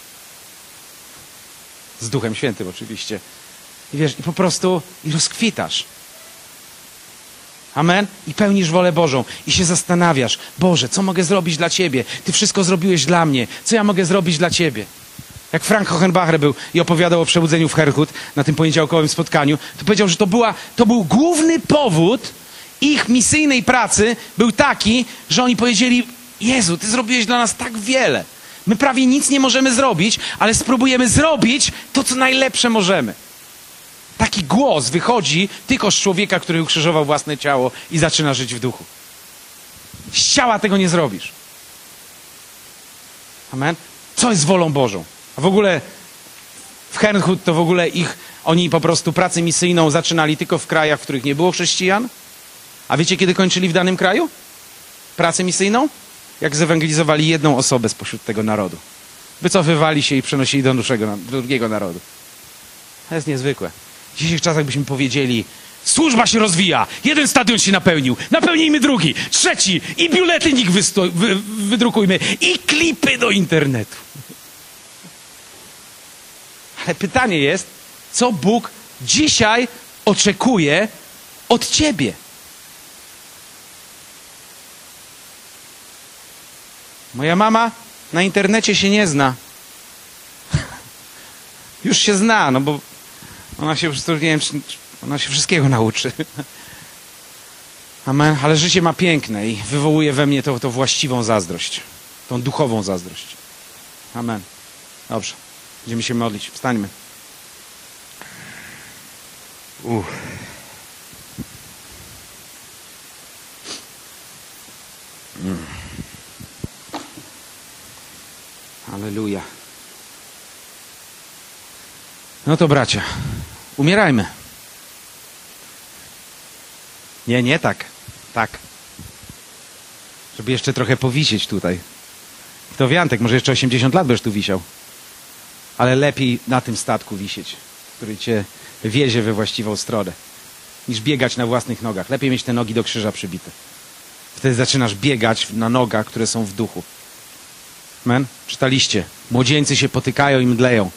Z Duchem Świętym oczywiście. I wiesz, i po prostu i rozkwitasz. Amen? I pełnisz wolę Bożą. I się zastanawiasz, Boże, co mogę zrobić dla Ciebie? Ty wszystko zrobiłeś dla mnie. Co ja mogę zrobić dla Ciebie? Jak Frank Hochenbacher był i opowiadał o przebudzeniu w Herrhut na tym poniedziałkowym spotkaniu, to powiedział, że to, była, to był główny powód ich misyjnej pracy, był taki, że oni powiedzieli, Jezu, Ty zrobiłeś dla nas tak wiele. My prawie nic nie możemy zrobić, ale spróbujemy zrobić to, co najlepsze możemy. Taki głos wychodzi tylko z człowieka, który ukrzyżował własne ciało i zaczyna żyć w duchu. Z ciała tego nie zrobisz. Amen? Co jest wolą Bożą? A w ogóle w Herrnhut to w ogóle ich, oni po prostu pracę misyjną zaczynali tylko w krajach, w których nie było chrześcijan. A wiecie, kiedy kończyli w danym kraju pracę misyjną? Jak zewangelizowali jedną osobę spośród tego narodu. Wycofywali się i przenosili do drugiego, drugiego narodu. To jest niezwykłe. W dzisiejszych czasach byśmy powiedzieli, służba się rozwija, jeden stadion się napełnił, napełnijmy drugi, trzeci i biuletynik wysto- wy- wydrukujmy i klipy do internetu. Ale pytanie jest, co Bóg dzisiaj oczekuje od ciebie? Moja mama na internecie się nie zna. Już się zna, no bo ona się po prostu, nie wiem, ona się wszystkiego nauczy. Amen. Ale życie ma piękne i wywołuje we mnie tą, tą właściwą zazdrość. Tą duchową zazdrość. Amen. Dobrze. Będziemy się modlić. Wstańmy. Uff. Mm. Halleluja. No to bracia, umierajmy. Nie, nie tak. Tak. Żeby jeszcze trochę powisieć tutaj. Kto wie, Antek, może jeszcze osiemdziesiąt lat będziesz tu wisiał. Ale lepiej na tym statku wisieć, który cię wiezie we właściwą stronę, niż biegać na własnych nogach. Lepiej mieć te nogi do krzyża przybite. Wtedy zaczynasz biegać na nogach, które są w duchu. Amen? Czytaliście. Młodzieńcy się potykają i mdleją.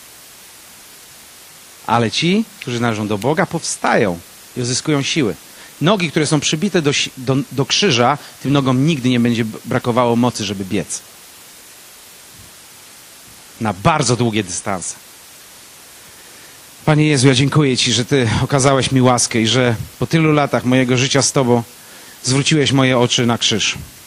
Ale ci, którzy należą do Boga, powstają i uzyskują siły. Nogi, które są przybite do, do, do krzyża, tym nogom nigdy nie będzie brakowało mocy, żeby biec. Na bardzo długie dystanse. Panie Jezu, ja dziękuję Ci, że Ty okazałeś mi łaskę i że po tylu latach mojego życia z Tobą zwróciłeś moje oczy na krzyż.